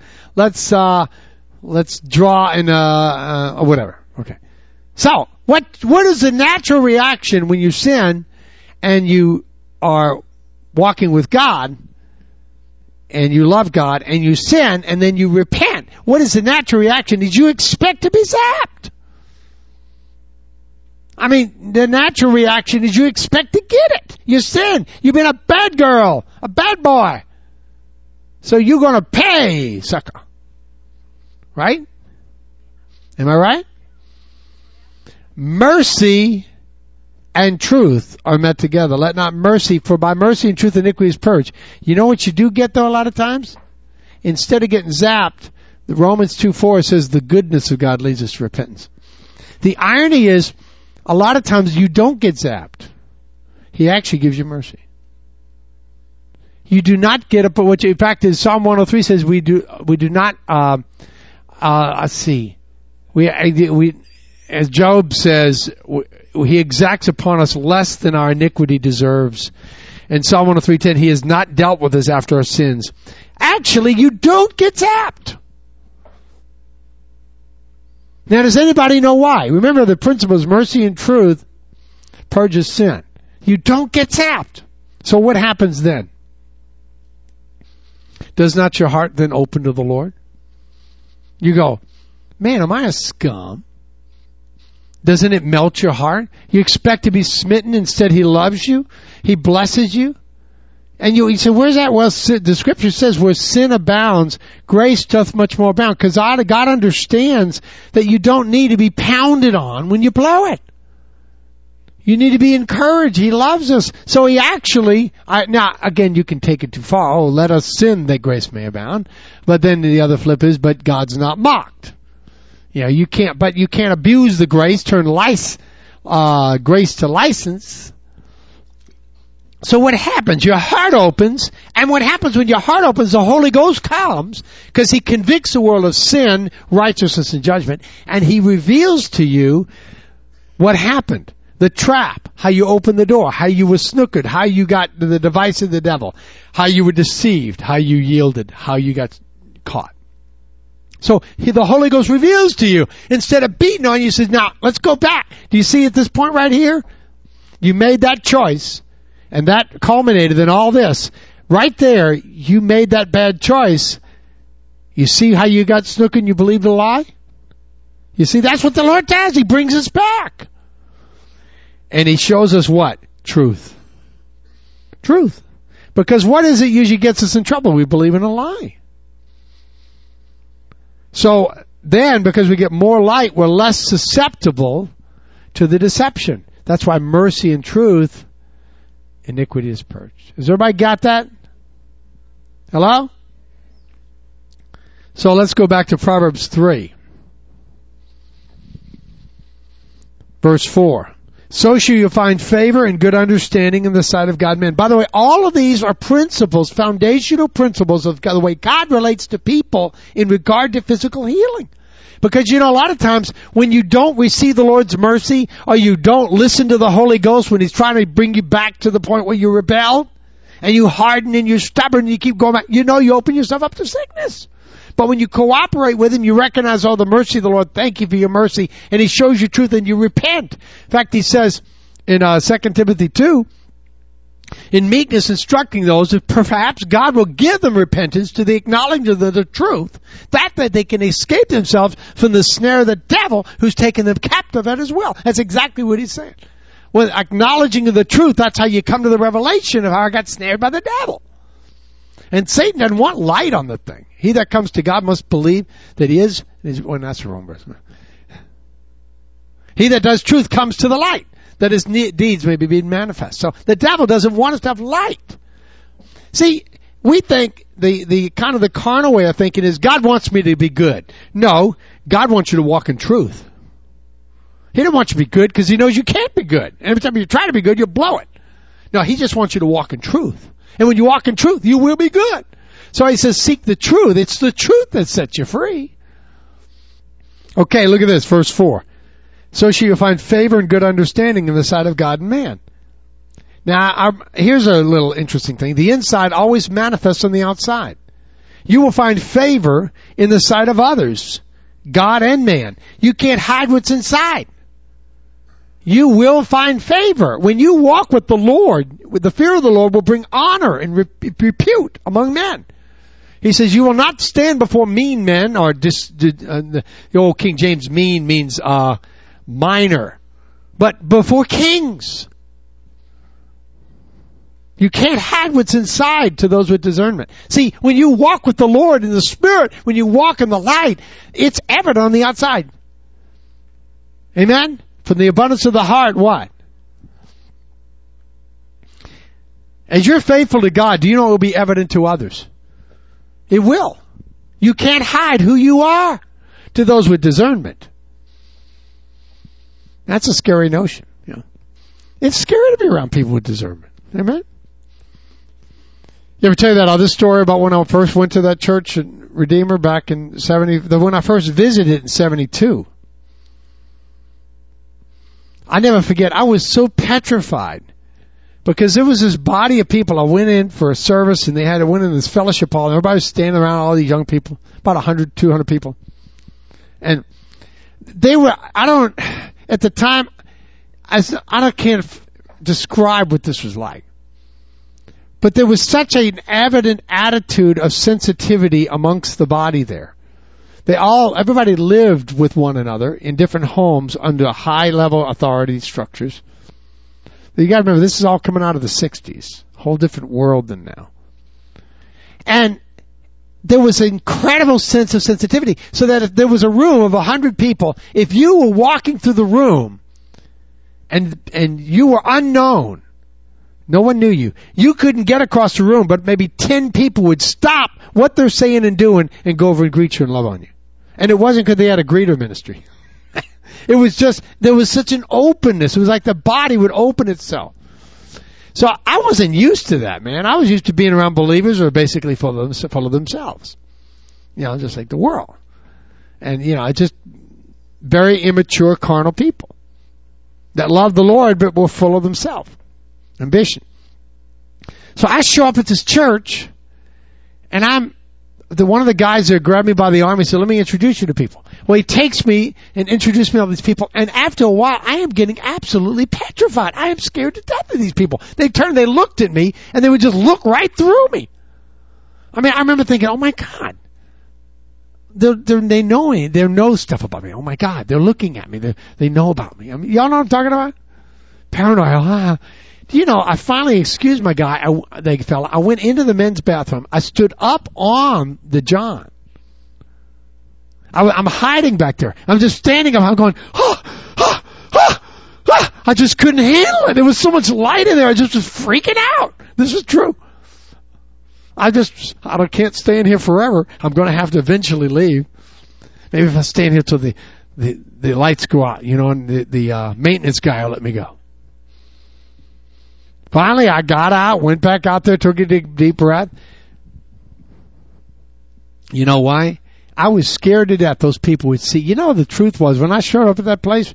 Let's draw in whatever. Okay. So, what is the natural reaction when you sin and you are walking with God and you love God and you sin and then you repent? What is the natural reaction? Did you expect to be zapped? I mean, the natural reaction is you expect to get it. You sin. You've been a bad girl, a bad boy. So you're going to pay, sucker. Right? Am I right? Mercy and truth are met together. Let not mercy, for by mercy and truth iniquity is purged. You know what you do get though a lot of times? Instead of getting zapped, the Romans 2:4 says the goodness of God leads us to repentance. The irony is, a lot of times you don't get zapped. He actually gives you mercy. You do not get up, in fact, as Psalm 103 says, we do not, let's see, as Job says, he exacts upon us less than our iniquity deserves. And Psalm 103:10, he has not dealt with us after our sins. Actually, you don't get zapped. Now, does anybody know why? Remember, the principle is mercy and truth purges sin. You don't get zapped. So what happens then? Does not your heart then open to the Lord? You go, man, am I a scum? Doesn't it melt your heart? You expect to be smitten, instead he loves you. He blesses you. And you say, where's that? Well, the scripture says where sin abounds, grace doth much more abound. Because God understands that you don't need to be pounded on when you blow it. You need to be encouraged. He loves us. So he actually, now again, you can take it too far. Oh, let us sin that grace may abound. But then the other flip is, but God's not mocked. You know, you can't abuse the grace, turn grace to license. So what happens? Your heart opens, and what happens when your heart opens, the Holy Ghost comes, because he convicts the world of sin, righteousness, and judgment, and he reveals to you what happened. The trap, how you opened the door, how you were snookered, how you got the device of the devil, how you were deceived, how you yielded, how you got caught. So the Holy Ghost reveals to you, instead of beating on you, he says, now, let's go back. Do you see at this point right here? You made that choice, and that culminated in all this. Right there, you made that bad choice. You see how you got snookered and you believed a lie? You see, that's what the Lord does. He brings us back. And he shows us what? Truth. Truth. Because what is it usually gets us in trouble? We believe in a lie. So then, because we get more light, we're less susceptible to the deception. That's why mercy and truth, iniquity is purged. Has everybody got that? Hello? So let's go back to Proverbs 3. Verse 4. So shall you find favor and good understanding in the sight of God and men. By the way, all of these are principles, foundational principles of the way God relates to people in regard to physical healing. Because, a lot of times when you don't receive the Lord's mercy or you don't listen to the Holy Ghost when He's trying to bring you back to the point where you rebel and you harden and you're stubborn and you keep going back, you open yourself up to sickness. But when you cooperate with Him, you recognize all the mercy of the Lord. Thank you for your mercy. And He shows you truth and you repent. In fact, He says in 2 Timothy 2, in meekness instructing those that perhaps God will give them repentance to the acknowledgement of the truth, that they can escape themselves from the snare of the devil who's taken them captive at His will. That's exactly what He's saying. Well, acknowledging of the truth, that's how you come to the revelation of how I got snared by the devil. And Satan doesn't want light on the thing. He that comes to God must believe that He is, well, that's the wrong verse. He that does truth comes to the light, that his deeds may be made manifest. So the devil doesn't want us to have light. See, we think the kind of the carnal way of thinking is God wants me to be good. No, God wants you to walk in truth. He doesn't want you to be good because He knows you can't be good. And every time you try to be good, you'll blow it. No, He just wants you to walk in truth. And when you walk in truth, you will be good. So He says, seek the truth. It's the truth that sets you free. Okay, look at this, verse 4. So shall you find favor and good understanding in the sight of God and man. Now, here's a little interesting thing. The inside always manifests on the outside. You will find favor in the sight of others, God and man. You can't hide what's inside. You will find favor. When you walk with the Lord, with the fear of the Lord will bring honor and repute among men. He says, you will not stand before mean men, or the old King James mean means minor, but before kings. You can't hide what's inside to those with discernment. See, when you walk with the Lord in the Spirit, when you walk in the light, it's evident on the outside. Amen? From the abundance of the heart, what? As you're faithful to God, do you know it will be evident to others? It will. You can't hide who you are to those with discernment. That's a scary notion. It's scary to be around people with discernment. Amen? You ever tell you that other story about when I first went to that church at Redeemer back in when I first visited in 72? I never forget, I was so petrified because there was this body of people. I went in for a service and I went in this fellowship hall and everybody was standing around, all these young people, about 100, 200 people. And they were, at the time, I can't describe what this was like. But there was such an evident attitude of sensitivity amongst the body there. Everybody lived with one another in different homes under high-level authority structures. You got to remember, this is all coming out of the 60s. Whole different world than now. And there was an incredible sense of sensitivity. So that if there was a room of 100 people, if you were walking through the room and you were unknown, no one knew you, you couldn't get across the room, but maybe 10 people would stop what they're saying and doing and go over and greet you and love on you. And it wasn't because they had a greeter ministry. It was just, there was such an openness. It was like the body would open itself. So I wasn't used to that, man. I was used to being around believers who are basically full of themselves. Just like the world. And, just very immature carnal people that loved the Lord but were full of themselves. Ambition. So I show up at this church and one of the guys there grabbed me by the arm and said, let me introduce you to people. Well, he takes me and introduces me to all these people, and after a while, I am getting absolutely petrified. I am scared to death of these people. They looked at me, and they would just look right through me. I mean, I remember thinking, oh my God. They know me. They know stuff about me. Oh my God. They're looking at me. They know about me. I mean, y'all know what I'm talking about? Paranoid. I finally excused my guy, fella. I went into the men's bathroom. I stood up on the John. I'm hiding back there. I'm just standing up. I'm going, I just couldn't handle it. There was so much light in there. I just was freaking out. This is true. I can't stay in here forever. I'm going to have to eventually leave. Maybe if I stay in here till the lights go out, and the maintenance guy will let me go. Finally, I got out, went back out there, took a deep breath. You know why? I was scared to death those people would see. The truth was, when I showed up at that place,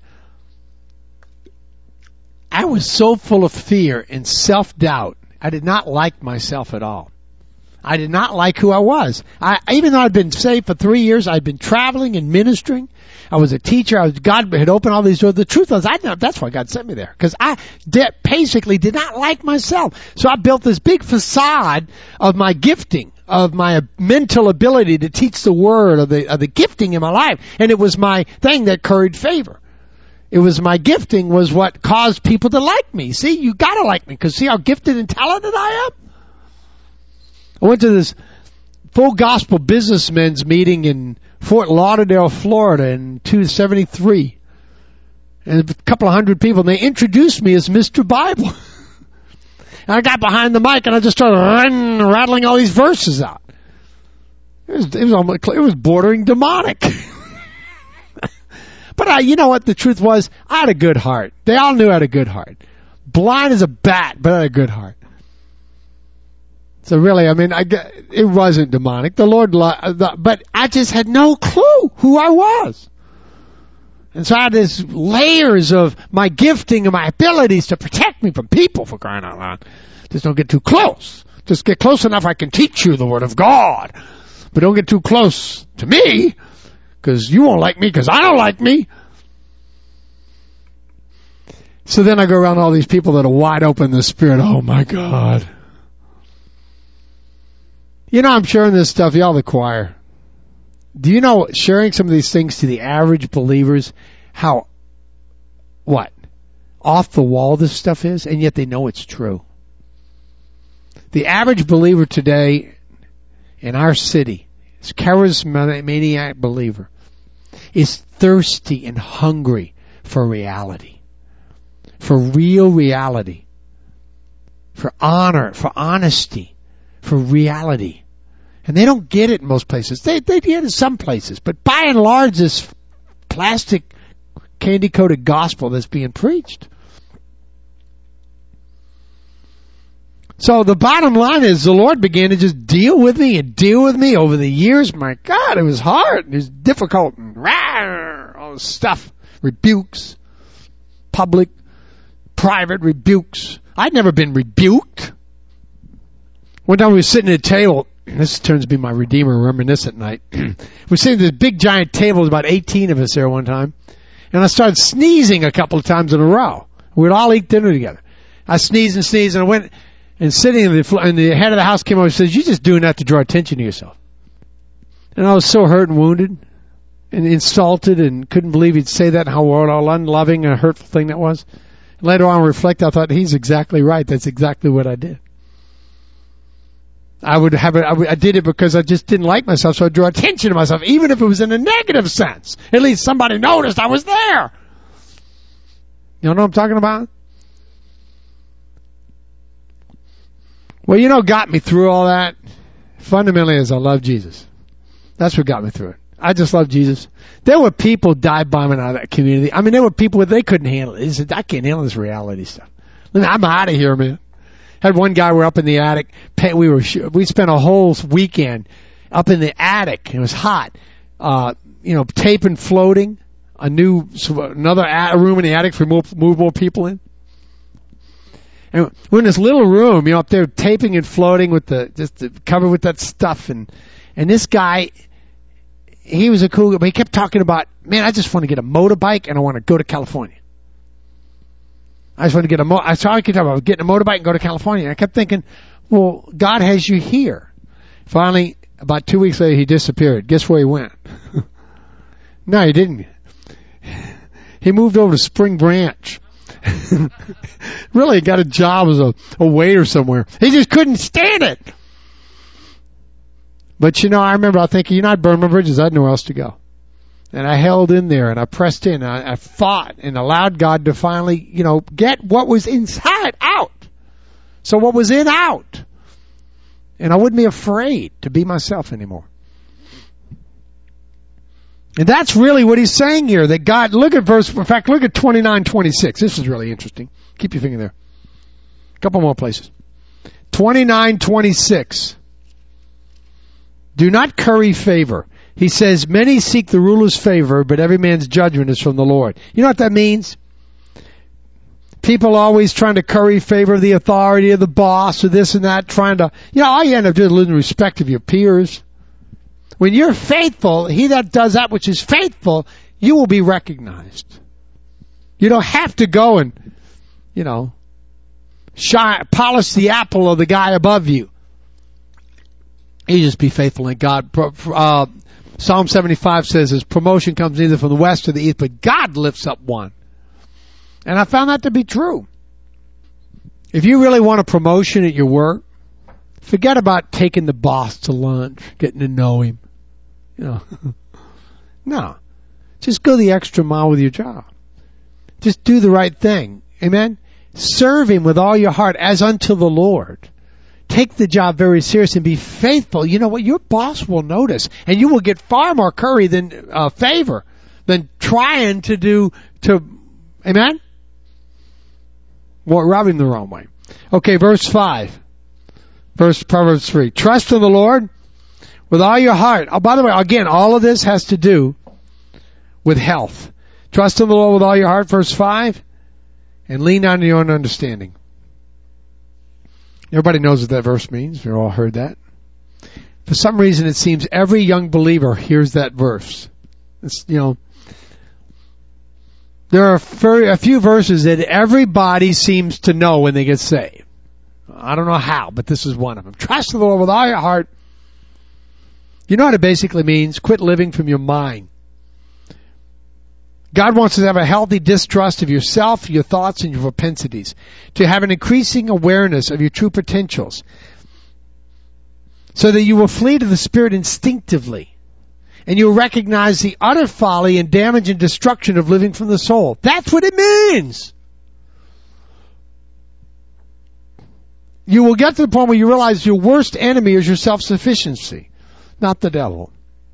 I was so full of fear and self-doubt. I did not like myself at all. I did not like who I was. Even though I'd been saved for 3 years, I'd been traveling and ministering. I was a teacher. God had opened all these doors. The truth was, that's why God sent me there. Because I basically did not like myself. So I built this big facade of my gifting, of my mental ability to teach the word, of the gifting in my life. And it was my thing that curried favor. It was my gifting was what caused people to like me. See, you gotta like me, because see how gifted and talented I am? I went to this full gospel businessmen's meeting in Fort Lauderdale, Florida in 1973. And a couple of hundred people, and they introduced me as Mr. Bible. And I got behind the mic and I just started rattling all these verses out. It was bordering demonic. But you know what the truth was? I had a good heart. They all knew I had a good heart. Blind as a bat, but I had a good heart. So really, it wasn't demonic. The Lord, but I just had no clue who I was. And so I had these layers of my gifting and my abilities to protect me from people, for crying out loud. Just don't get too close. Just get close enough I can teach you the Word of God. But don't get too close to me, because you won't like me, because I don't like me. So then I go around all these people that are wide open in the Spirit. Oh my God. I'm sharing this stuff, y'all the choir. Do you know, sharing some of these things to the average believers, how, off the wall this stuff is, and yet they know it's true. The average believer today in our city, this charismatic believer, is thirsty and hungry for reality, for real reality, for honor, for honesty, for reality. And they don't get it in most places. They get it in some places. But by and large, this plastic candy-coated gospel that's being preached. So the bottom line is the Lord began to just deal with me over the years. My God, it was hard. It was difficult. And all this stuff. Rebukes. Public, private rebukes. I'd never been rebuked. One time we were sitting at a table. This turns to be my Redeemer reminiscent night. We're sitting at this big giant table. There was about 18 of us there one time. And I started sneezing a couple of times in a row. We'd all eat dinner together. I sneezed and I went and sitting in the head of the house came over and says, "You're just doing that to draw attention to yourself." And I was so hurt and wounded and insulted and couldn't believe he'd say that and how unloving and hurtful thing that was. Later on, I reflected, I thought, he's exactly right. That's exactly what I did. I did it because I just didn't like myself, so I'd draw attention to myself, even if it was in a negative sense. At least somebody noticed I was there. You know what I'm talking about? Well, got me through all that, fundamentally, is I love Jesus. That's what got me through it. I just love Jesus. There were people dive-bombing out of that community. There were people they couldn't handle it. They said, I can't handle this reality stuff. I'm out of here, man. Had one guy, we're up in the attic. We spent a whole weekend up in the attic. It was hot. Taping, floating. Another room in the attic for move more people in. And we're in this little room, up there taping and floating with covered with that stuff. And this guy, he was a cool guy, but he kept talking about, man, I just want to get a motorbike and I want to go to California. I just want to get I kept talking about getting a motorbike and go to California. And I kept thinking, well, God has you here. Finally, about 2 weeks later, he disappeared. Guess where he went? No, he didn't. He moved over to Spring Branch. Really, he got a job as a waiter somewhere. He just couldn't stand it. But I remember thinking, I'd burn my bridges. I had nowhere else to go. And I held in there and I pressed in. I fought and allowed God to finally, get what was inside out. So what was in out. And I wouldn't be afraid to be myself anymore. And that's really what he's saying here, that God, look at 29:26. This is really interesting. Keep your finger there. A couple more places. 29:26. Do not curry favor. He says, many seek the ruler's favor, but every man's judgment is from the Lord. You know what that means? People always trying to curry favor of the authority of the boss or this and that, trying to, all you end up doing is losing respect of your peers. When you're faithful, he that does that which is faithful, you will be recognized. You don't have to go and, polish the apple of the guy above you. You just be faithful in God. Psalm 75 says his promotion comes neither from the west or the east, but God lifts up one. And I found that to be true. If you really want a promotion at your work, forget about taking the boss to lunch, getting to know him. No. Just go the extra mile with your job. Just do the right thing. Amen? Serve him with all your heart as unto the Lord. Take the job very serious and be faithful. You know what? Your boss will notice, and you will get far more curry than favor than trying to amen? Well, rubbing the wrong way. Okay, verse 5. Proverbs 3. Trust in the Lord with all your heart. Oh, by the way, again, all of this has to do with health. Trust in the Lord with all your heart, verse 5, and lean on your own understanding. Everybody knows what that verse means. We've all heard that. For some reason, it seems every young believer hears that verse. There are a few verses that everybody seems to know when they get saved. I don't know how, but this is one of them. Trust in the Lord with all your heart. You know what it basically means? Quit living from your mind. God wants us to have a healthy distrust of yourself, your thoughts, and your propensities. To have an increasing awareness of your true potentials. So that you will flee to the Spirit instinctively. And you'll recognize the utter folly and damage and destruction of living from the soul. That's what it means. You will get to the point where you realize your worst enemy is your self-sufficiency, not the devil.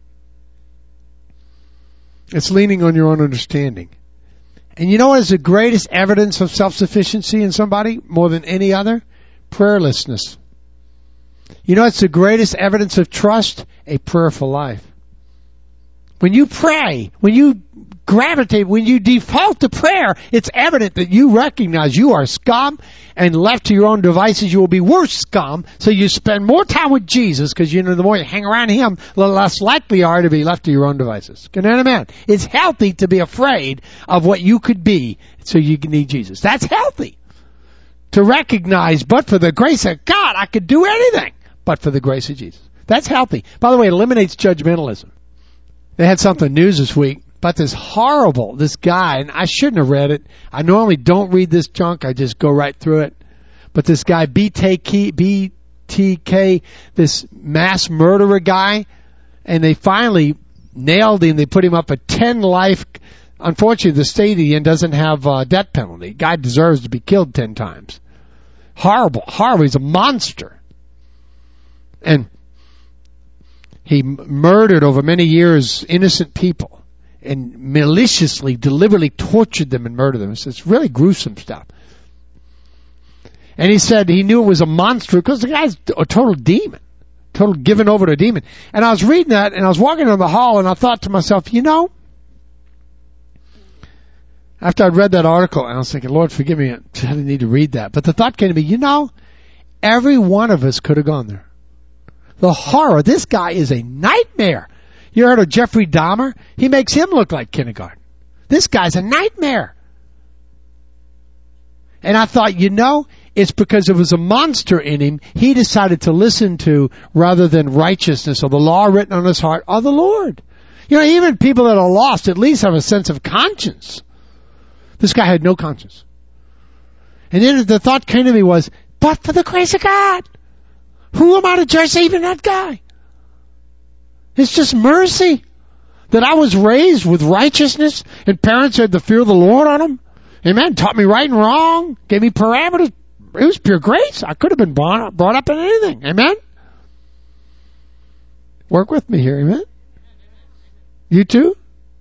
It's leaning on your own understanding. And you know what is the greatest evidence of self-sufficiency in somebody more than any other? Prayerlessness. You know what's the greatest evidence of trust? A prayerful life. When you pray, when you gravitate, when you default to prayer, it's evident that you recognize you are scum, and left to your own devices, you will be worse scum. So you spend more time with Jesus, because the more you hang around him, the less likely you are to be left to your own devices. Can you understand? It's healthy to be afraid of what you could be, so you need Jesus. That's healthy. To recognize, but for the grace of God, I could do anything, but for the grace of Jesus. That's healthy. By the way, it eliminates judgmentalism. They had something news this week about this guy, and I shouldn't have read it. I normally don't read this junk. I just go right through it. But this guy, BTK, this mass murderer guy, and they finally nailed him. They put him up a 10 life. Unfortunately, the state of the end doesn't have a death penalty. Guy deserves to be killed 10 times. Horrible. He's a monster. And he murdered over many years innocent people and maliciously, deliberately tortured them and murdered them. It's really gruesome stuff. And he said he knew it was a monster because the guy's a total demon, total given over to a demon. And I was reading that, and I was walking down the hall, and I thought to myself, after I'd read that article, and I was thinking, Lord, forgive me, I didn't need to read that. But the thought came to me, every one of us could have gone there. The horror. This guy is a nightmare. You heard of Jeffrey Dahmer? He makes him look like kindergarten. This guy's a nightmare. And I thought, it's because there was a monster in him he decided to listen to rather than righteousness or the law written on his heart or the Lord. Even people that are lost at least have a sense of conscience. This guy had no conscience. And then the thought came to me was, but for the grace of God, who am I to judge even that guy? It's just mercy. That I was raised with righteousness and parents had the fear of the Lord on them. Amen. Taught me right and wrong. Gave me parameters. It was pure grace. I could have been brought up in anything. Amen. Work with me here. Amen. You too?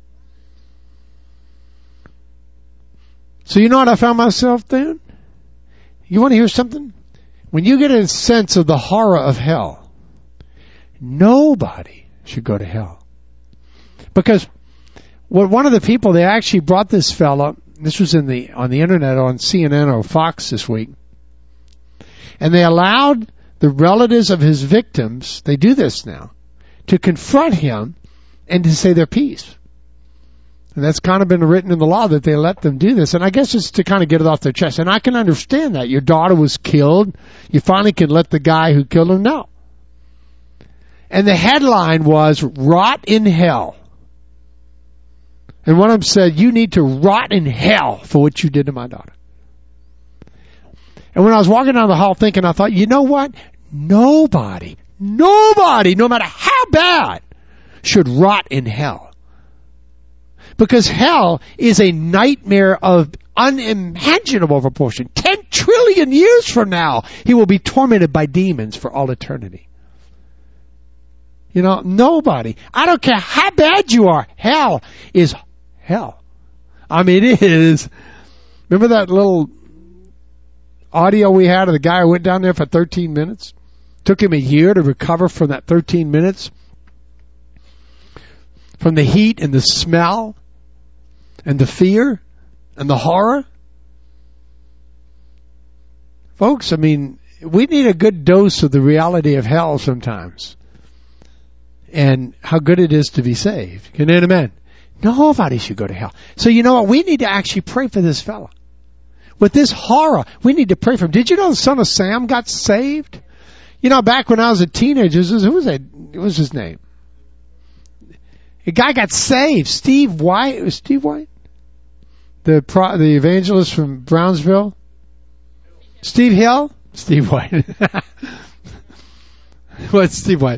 So you know what I found myself then? You want to hear something? When you get a sense of the horror of hell, nobody should go to hell. Because one of the people, they actually brought this fella, this was on the internet on CNN or Fox this week, and they allowed the relatives of his victims, they do this now, to confront him and to say their piece. And that's kind of been written in the law that they let them do this. And I guess it's to kind of get it off their chest. And I can understand that. Your daughter was killed. You finally can let the guy who killed him know. And the headline was, "Rot in Hell." And one of them said, "You need to rot in hell for what you did to my daughter." And when I was walking down the hall thinking, I thought, you know what? Nobody, no matter how bad, should rot in hell. Because hell is a nightmare of unimaginable proportion. 10 trillion years from now, he will be tormented by demons for all eternity. You know, nobody. I don't care how bad you are. Hell is hell. I mean, it is. Remember that little audio we had of the guy who went down there for 13 minutes? Took him a year to recover from that 13 minutes. From the heat and the smell and the fear and the horror. Folks, I mean, we need a good dose of the reality of hell sometimes. And how good it is to be saved. Can you amen? Nobody should go to hell. So you know what? We need to actually pray for this fella. With this horror, we need to pray for him. Did you know the son of Sam got saved? You know, back when I was a teenager, what was his name? A guy got saved. Steve White. Was Steve White? The evangelist from Brownsville? Steve Hill? Steve White. What's Steve White?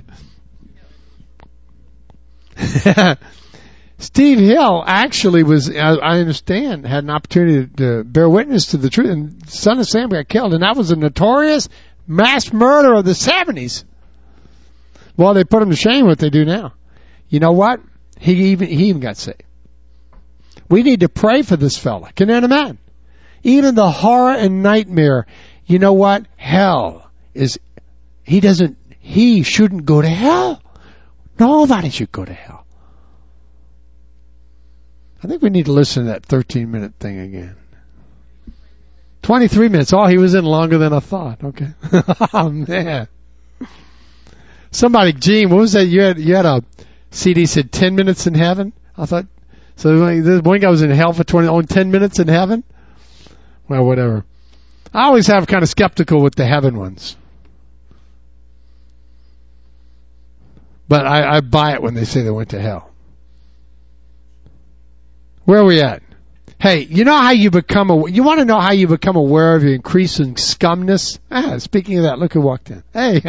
Steve Hill actually was, I understand, had an opportunity to bear witness to the truth, and son of Sam got killed, and that was a notorious mass murder of the 70s. Well, they put him to shame what they do now. You know what? He even got saved. We need to pray for this fella. Can you amen? Even the horror and nightmare, you know what? Hell is, he shouldn't go to hell. Nobody should go to hell. I think we need to listen to that 13-minute thing again. 23 minutes. Oh, he was in longer than I thought. Okay. Oh, man. Somebody, Gene, what was that? You had a CD said 10 minutes in heaven? I thought, so one guy was in hell for 10 minutes in heaven? Well, whatever. I always have kind of skeptical with the heaven ones. But I buy it when they say they went to hell. Where are we at? Hey, you know how you want to know how you become aware of your increasing scumness? Speaking of that, look who walked in. Hey.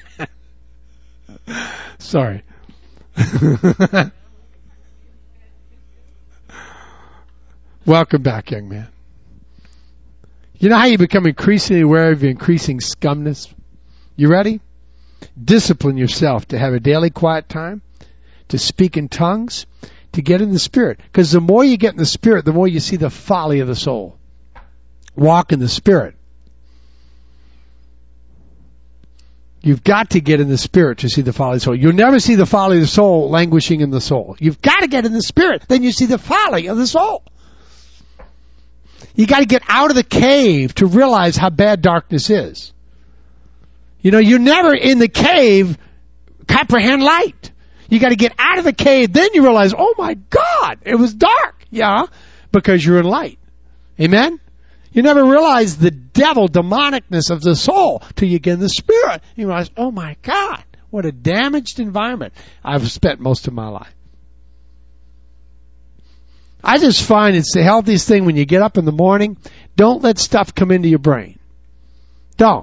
Sorry. Welcome back, young man. You know how you become increasingly aware of your increasing scumness? You ready? Discipline yourself to have a daily quiet time, to speak in tongues, to get in the Spirit. Because the more you get in the Spirit, the more you see the folly of the soul. Walk in the Spirit. You've got to get in the Spirit to see the folly of the soul. You'll never see the folly of the soul languishing in the soul. You've got to get in the Spirit. Then you see the folly of the soul. You got to get out of the cave to realize how bad darkness is. You know, you never in the cave comprehend light. You got to get out of the cave, then you realize, oh my God, it was dark. Yeah, because you're in light. Amen? You never realize the demonicness of the soul till you get in the Spirit. You realize, oh my God, what a damaged environment I've spent most of my life. I just find it's the healthiest thing when you get up in the morning, don't let stuff come into your brain. Don't.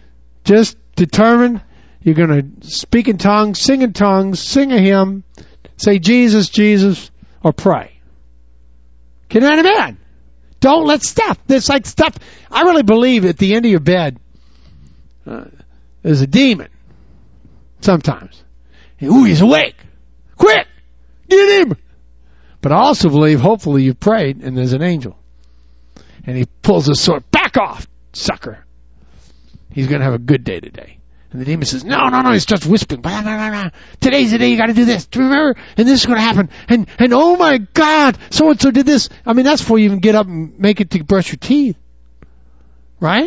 Just determine you're going to speak in tongues, sing a hymn, Say Jesus, Jesus, or pray. Can you understand? Don't let stuff. It's like stuff. I really believe at the end of your bed, there's a demon. Sometimes. Ooh, he's awake. Quick! Get him! But I also believe, hopefully, you prayed and there's an angel. And he pulls his sword. Back off, sucker. He's going to have a good day today. And the demon says, no, he starts whispering. Blah, blah, blah, blah. Today's the day you got to do this. Remember? And this is going to happen. And oh my God, so-and-so did this. I mean, that's before you even get up and make it to brush your teeth. Right?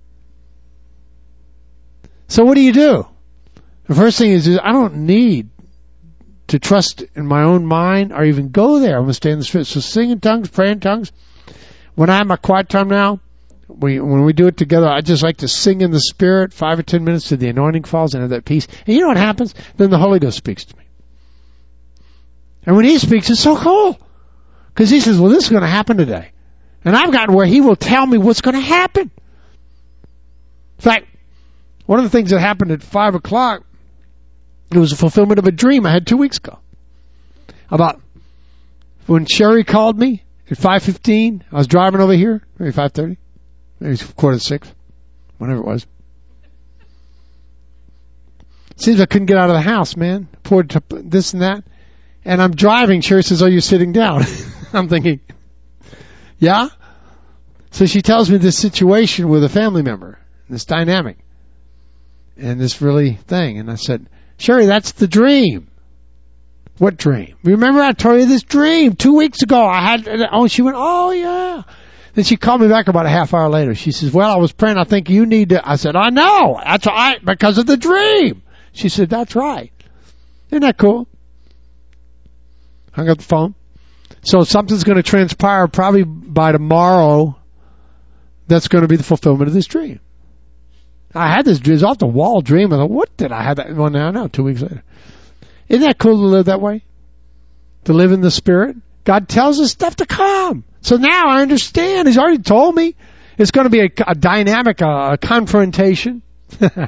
So what do? The first thing is I don't need to trust in my own mind or even go there. I'm going to stay in the Spirit. So sing in tongues, pray in tongues. When I have my quiet time now, when we do it together, I just like to sing in the Spirit 5 or 10 minutes till the anointing falls and have that peace. And you know what happens? Then the Holy Ghost speaks to me. And when He speaks, it's so cool. Because He says, well, this is going to happen today. And I've gotten where He will tell me what's going to happen. In fact, one of the things that happened at 5 o'clock, it was a fulfillment of a dream I had 2 weeks ago. About when Sherry called me at 5:15, I was driving over here, maybe 5:30, maybe 5:45, whenever it was. Seems I couldn't get out of the house, man. Poured this and that. And I'm driving. Sherry says, oh, you're sitting down. I'm thinking, yeah? So she tells me this situation with a family member, this dynamic, and this really thing. And I said, Sherry, that's the dream. What dream? Remember I told you this dream 2 weeks ago. She went, oh yeah. Then she called me back about a half hour later. She says, well, I was praying. I think you need to. I said, I know. That's right, because of the dream. She said, that's right. Isn't that cool? Hung up the phone. So something's going to transpire probably by tomorrow. That's going to be the fulfillment of this dream. I had this dream. It was off the wall dream. I thought, what did I have that? Well, now, 2 weeks later. Isn't that cool to live that way? To live in the Spirit? God tells us stuff to come. So now I understand. He's already told me. It's going to be a dynamic, a confrontation. I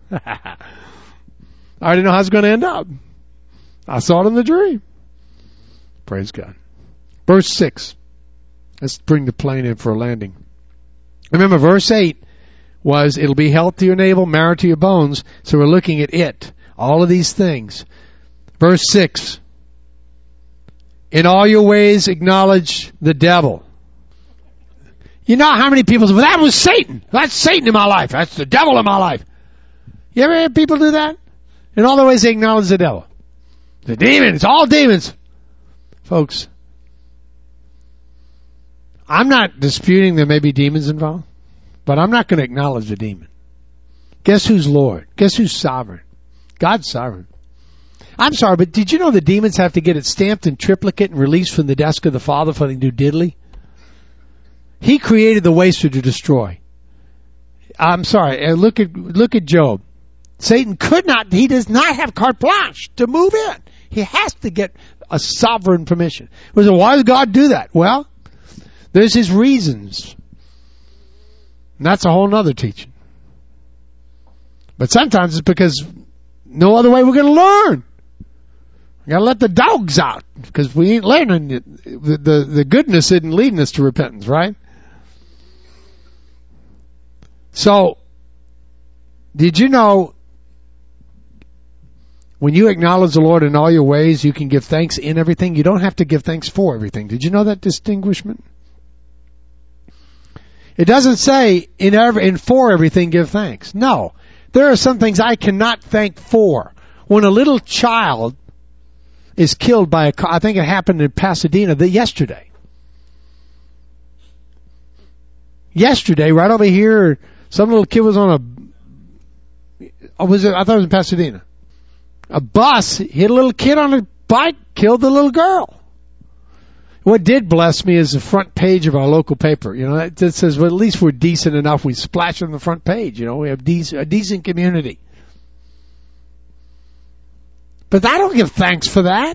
already know how it's going to end up. I saw it in the dream. Praise God. Verse 6. Let's bring the plane in for a landing. Remember, verse 8 was, it'll be health to your navel, marrow to your bones. So we're looking at it. All of these things. Verse 6. In all your ways acknowledge the devil. You know how many people say, well, that was Satan. That's Satan in my life. That's the devil in my life. You ever hear people do that? In all the ways they acknowledge the devil. The demon. It's all demons. Folks, I'm not disputing there may be demons involved, but I'm not going to acknowledge the demon. Guess who's Lord? Guess who's sovereign? God's sovereign. I'm sorry, but did you know the demons have to get it stamped in triplicate and released from the desk of the Father for they do diddly? He created the waster to destroy. I'm sorry. Look at Job. Satan he does not have carte blanche to move in. He has to get a sovereign permission. So why does God do that? Well, there's His reasons. And that's a whole other teaching. But sometimes it's because no other way we're going to learn. We got to let the dogs out because we ain't learning it. The goodness isn't leading us to repentance, right? So, did you know when you acknowledge the Lord in all your ways, you can give thanks in everything? You don't have to give thanks for everything. Did you know that distinguishment? It doesn't say in for everything give thanks. No. There are some things I cannot thank for. When a little child is killed by a car, I think it happened in Pasadena yesterday. Yesterday, right over here, some little kid was on I thought it was in Pasadena. A bus hit a little kid on a bike, killed the little girl. What did bless me is the front page of our local paper. You know, it says, well, at least we're decent enough. We splash on the front page. You know, we have a decent community. But I don't give thanks for that.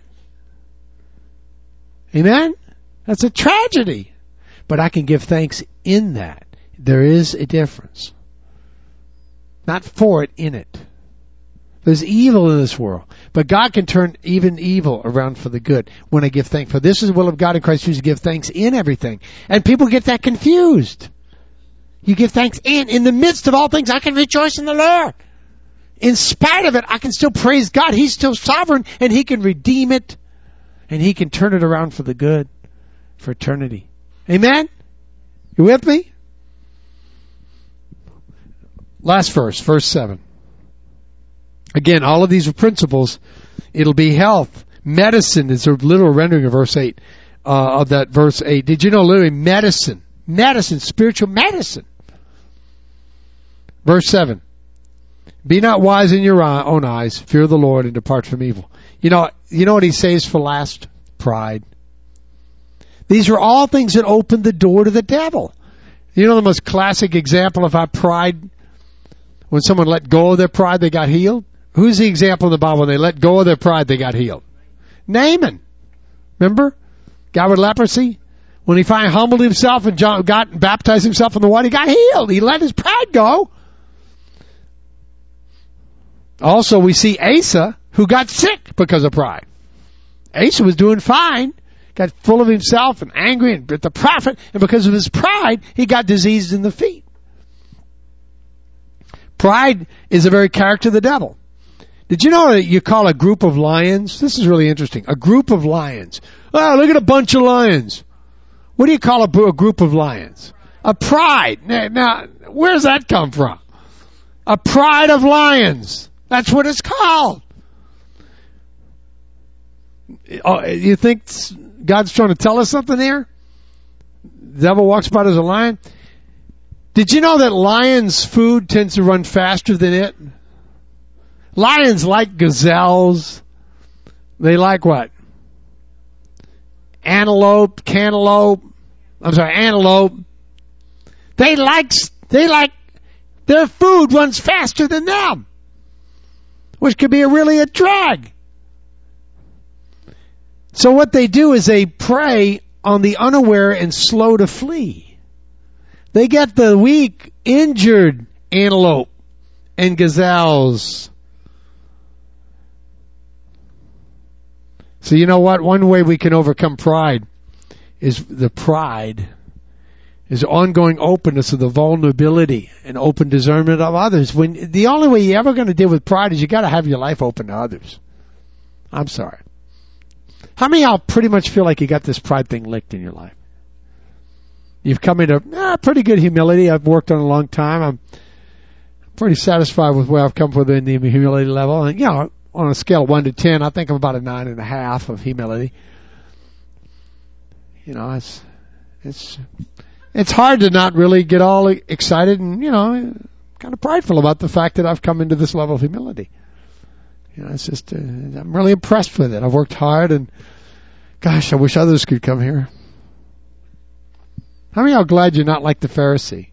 Amen? That's a tragedy. But I can give thanks in that. There is a difference. Not for it, in it. There's evil in this world. But God can turn even evil around for the good when I give thanks. For this is the will of God in Christ Jesus to give thanks in everything. And people get that confused. You give thanks in the midst of all things. I can rejoice in the Lord. In spite of it, I can still praise God. He's still sovereign, and He can redeem it, and He can turn it around for the good, for eternity. Amen? You with me? Last verse, verse 7. Again, all of these are principles. It'll be health. Medicine is a literal rendering of verse 8, of that verse 8. Did you know literally medicine? Medicine, spiritual medicine. Verse 7. Be not wise in your own eyes. Fear the Lord and depart from evil. You know what he says for last? Pride. These are all things that open the door to the devil. You know the most classic example of how pride, when someone let go of their pride, they got healed? Who's the example in the Bible when they let go of their pride, they got healed? Naaman. Remember? Guy with leprosy? When he finally humbled himself and got baptized himself in the water, he got healed. He let his pride go. Also, we see Asa, who got sick because of pride. Asa was doing fine, got full of himself and angry at the prophet, and because of his pride, he got diseased in the feet. Pride is a very character of the devil. Did you know that you call a group of lions? This is really interesting. A group of lions. Oh, look at a bunch of lions. What do you call a group of lions? A pride. Now, where does that come from? A pride of lions. That's what it's called. You think God's trying to tell us something here? The devil walks about as a lion. Did you know that lions' food tends to run faster than it? Lions like gazelles. They like what? Antelope. They like their food runs faster than them, which could be really a drag. So what they do is they prey on the unaware and slow to flee. They get the weak, injured antelope and gazelles. So you know what? One way we can overcome pride is ongoing openness of the vulnerability and open discernment of others. When the only way you're ever going to deal with pride is you got to have your life open to others. I'm sorry. How many of y'all pretty much feel like you got this pride thing licked in your life? You've come into pretty good humility. I've worked on it a long time. I'm pretty satisfied with where I've come within the humility level. And, you know, on a scale of 1 to 10, I think I'm about a 9.5 of humility. You know, it's hard to not really get all excited and, you know, kind of prideful about the fact that I've come into this level of humility. You know, it's just, I'm really impressed with it. I've worked hard and, gosh, I wish others could come here. How many of y'all glad you're not like the Pharisee?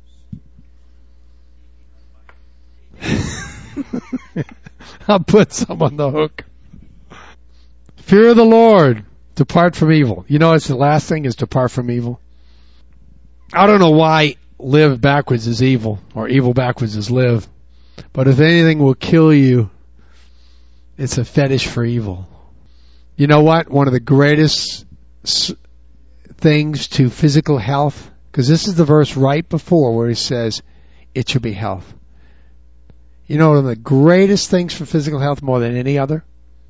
I'll put some on the hook. Fear of the Lord. Depart from evil. You know, it's the last thing is depart from evil. I don't know why live backwards is evil or evil backwards is live. But if anything will kill you, it's a fetish for evil. You know what? One of the greatest things to physical health, because this is the verse right before where he says, it should be health. You know one of the greatest things for physical health more than any other?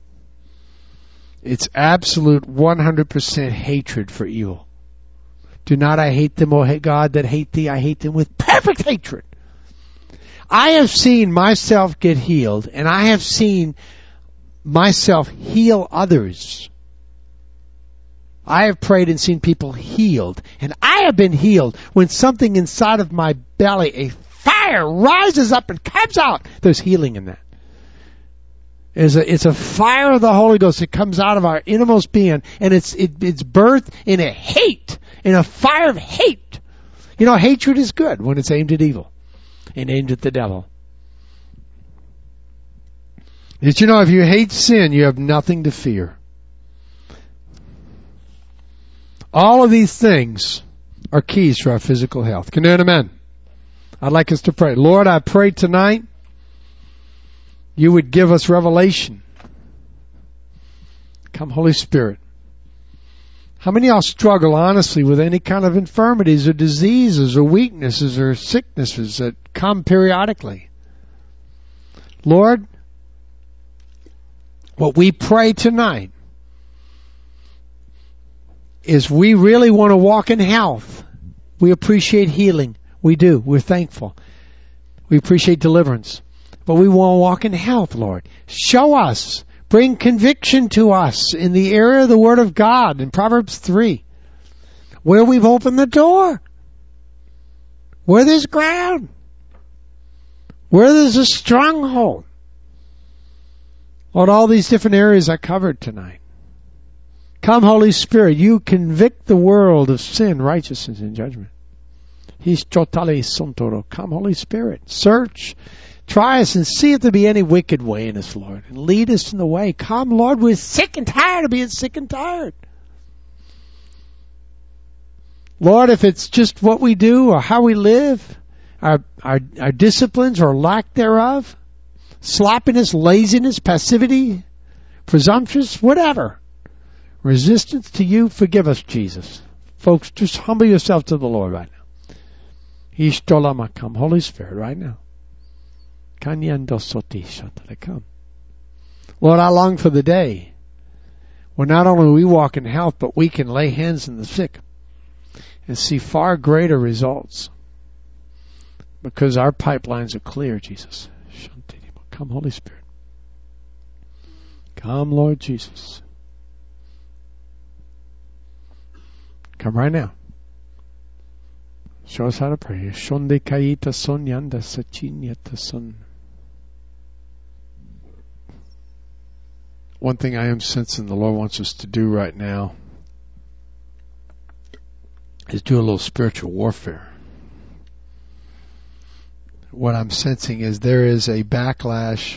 It's absolute 100% hatred for evil. Do not I hate them, O God, that hate thee. I hate them with perfect hatred. I have seen myself get healed, and I have seen myself heal others. I have prayed and seen people healed, and I have been healed when something inside of my belly, a fire rises up and comes out. There's healing in that. It's a fire of the Holy Ghost that comes out of our innermost being, and it's birthed in a hate, in a fire of hate. You know, hatred is good when it's aimed at evil and aimed at the devil. Did you know if you hate sin, you have nothing to fear? All of these things are keys to our physical health. Can you hear an amen? I'd like us to pray. Lord, I pray tonight You would give us revelation. Come, Holy Spirit. How many of y'all struggle honestly with any kind of infirmities or diseases or weaknesses or sicknesses that come periodically? Lord, what we pray tonight is we really want to walk in health. We appreciate healing. We do. We're thankful. We appreciate deliverance. But we want to walk in health, Lord. Show us. Bring conviction to us in the area of the Word of God in Proverbs 3, where we've opened the door, where there's ground, where there's a stronghold. Lord, all these different areas I covered tonight. Come, Holy Spirit, you convict the world of sin, righteousness, and judgment. Come, Holy Spirit, search. Try us and see if there be any wicked way in us, Lord, and lead us in the way. Come, Lord, we're sick and tired of being sick and tired. Lord, if it's just what we do or how we live, our disciplines or lack thereof, sloppiness, laziness, passivity, presumptuous, whatever, resistance to you, forgive us, Jesus. Folks, just humble yourself to the Lord right now. Come, Holy Spirit, right now. Come. Lord, I long for the day where not only we walk in health, but we can lay hands on the sick and see far greater results because our pipelines are clear, Jesus. Come, Holy Spirit. Come, Lord Jesus. Come right now. Show us how to pray. Shonde kaita son yanda sachinyata son. One thing I am sensing the Lord wants us to do right now is do a little spiritual warfare. What I'm sensing is there is a backlash,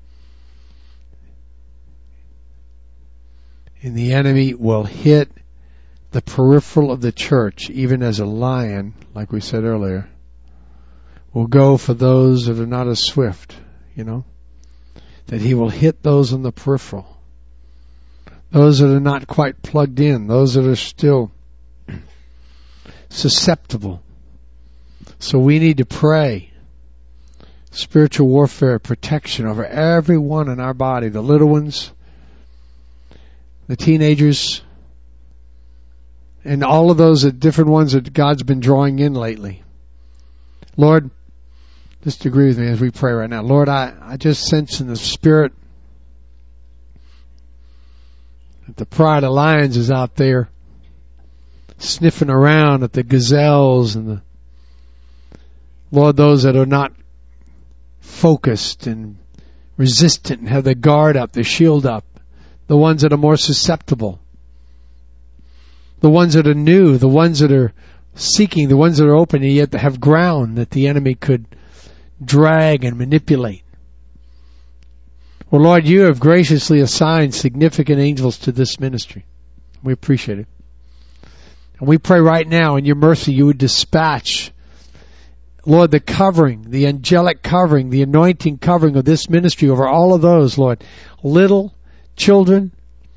and the enemy will hit the peripheral of the church, even as a lion, like we said earlier, will go for those that are not as swift, that he will hit those on the peripheral. Those that are not quite plugged in, those that are still susceptible. So we need to pray spiritual warfare, protection over everyone in our body, the little ones, the teenagers, and all of those different ones that God's been drawing in lately. Lord, just agree with me as we pray right now. Lord, I just sense in the Spirit that the pride of lions is out there sniffing around at the gazelles and Lord, those that are not focused and resistant and have their guard up, their shield up, the ones that are more susceptible, the ones that are new, the ones that are seeking, the ones that are open and yet have ground that the enemy could drag and manipulate. Well, Lord, you have graciously assigned significant angels to this ministry. We appreciate it. And we pray right now in your mercy you would dispatch, Lord, the covering, the angelic covering, the anointing covering of this ministry over all of those, Lord, little children,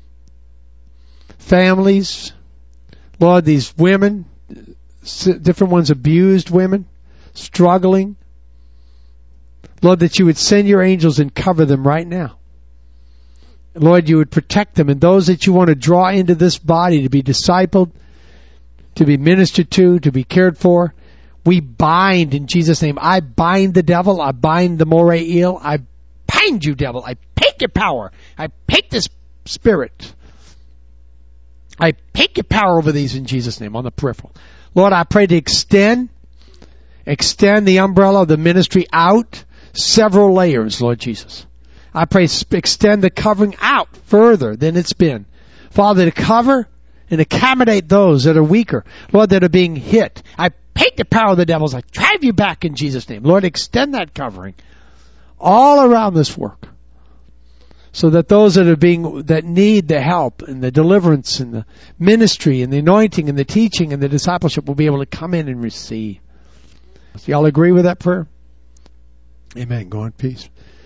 families, Lord, these women, different ones, abused women, struggling. Lord, that you would send your angels and cover them right now. Lord, you would protect them, and those that you want to draw into this body to be discipled, to be ministered to be cared for, we bind in Jesus' name. I bind the devil. I bind the moray eel. I bind you, devil. I take your power. I take this spirit. I take your power over these in Jesus' name on the peripheral. Lord, I pray to extend the umbrella of the ministry out several layers, Lord Jesus. I pray extend the covering out further than it's been. Father, to cover and accommodate those that are weaker, Lord, that are being hit. I take the power of the devils. I drive you back in Jesus' name. Lord, extend that covering all around this work so that those that need the help and the deliverance and the ministry and the anointing and the teaching and the discipleship will be able to come in and receive. So y'all agree with that prayer? Amen. Go in peace.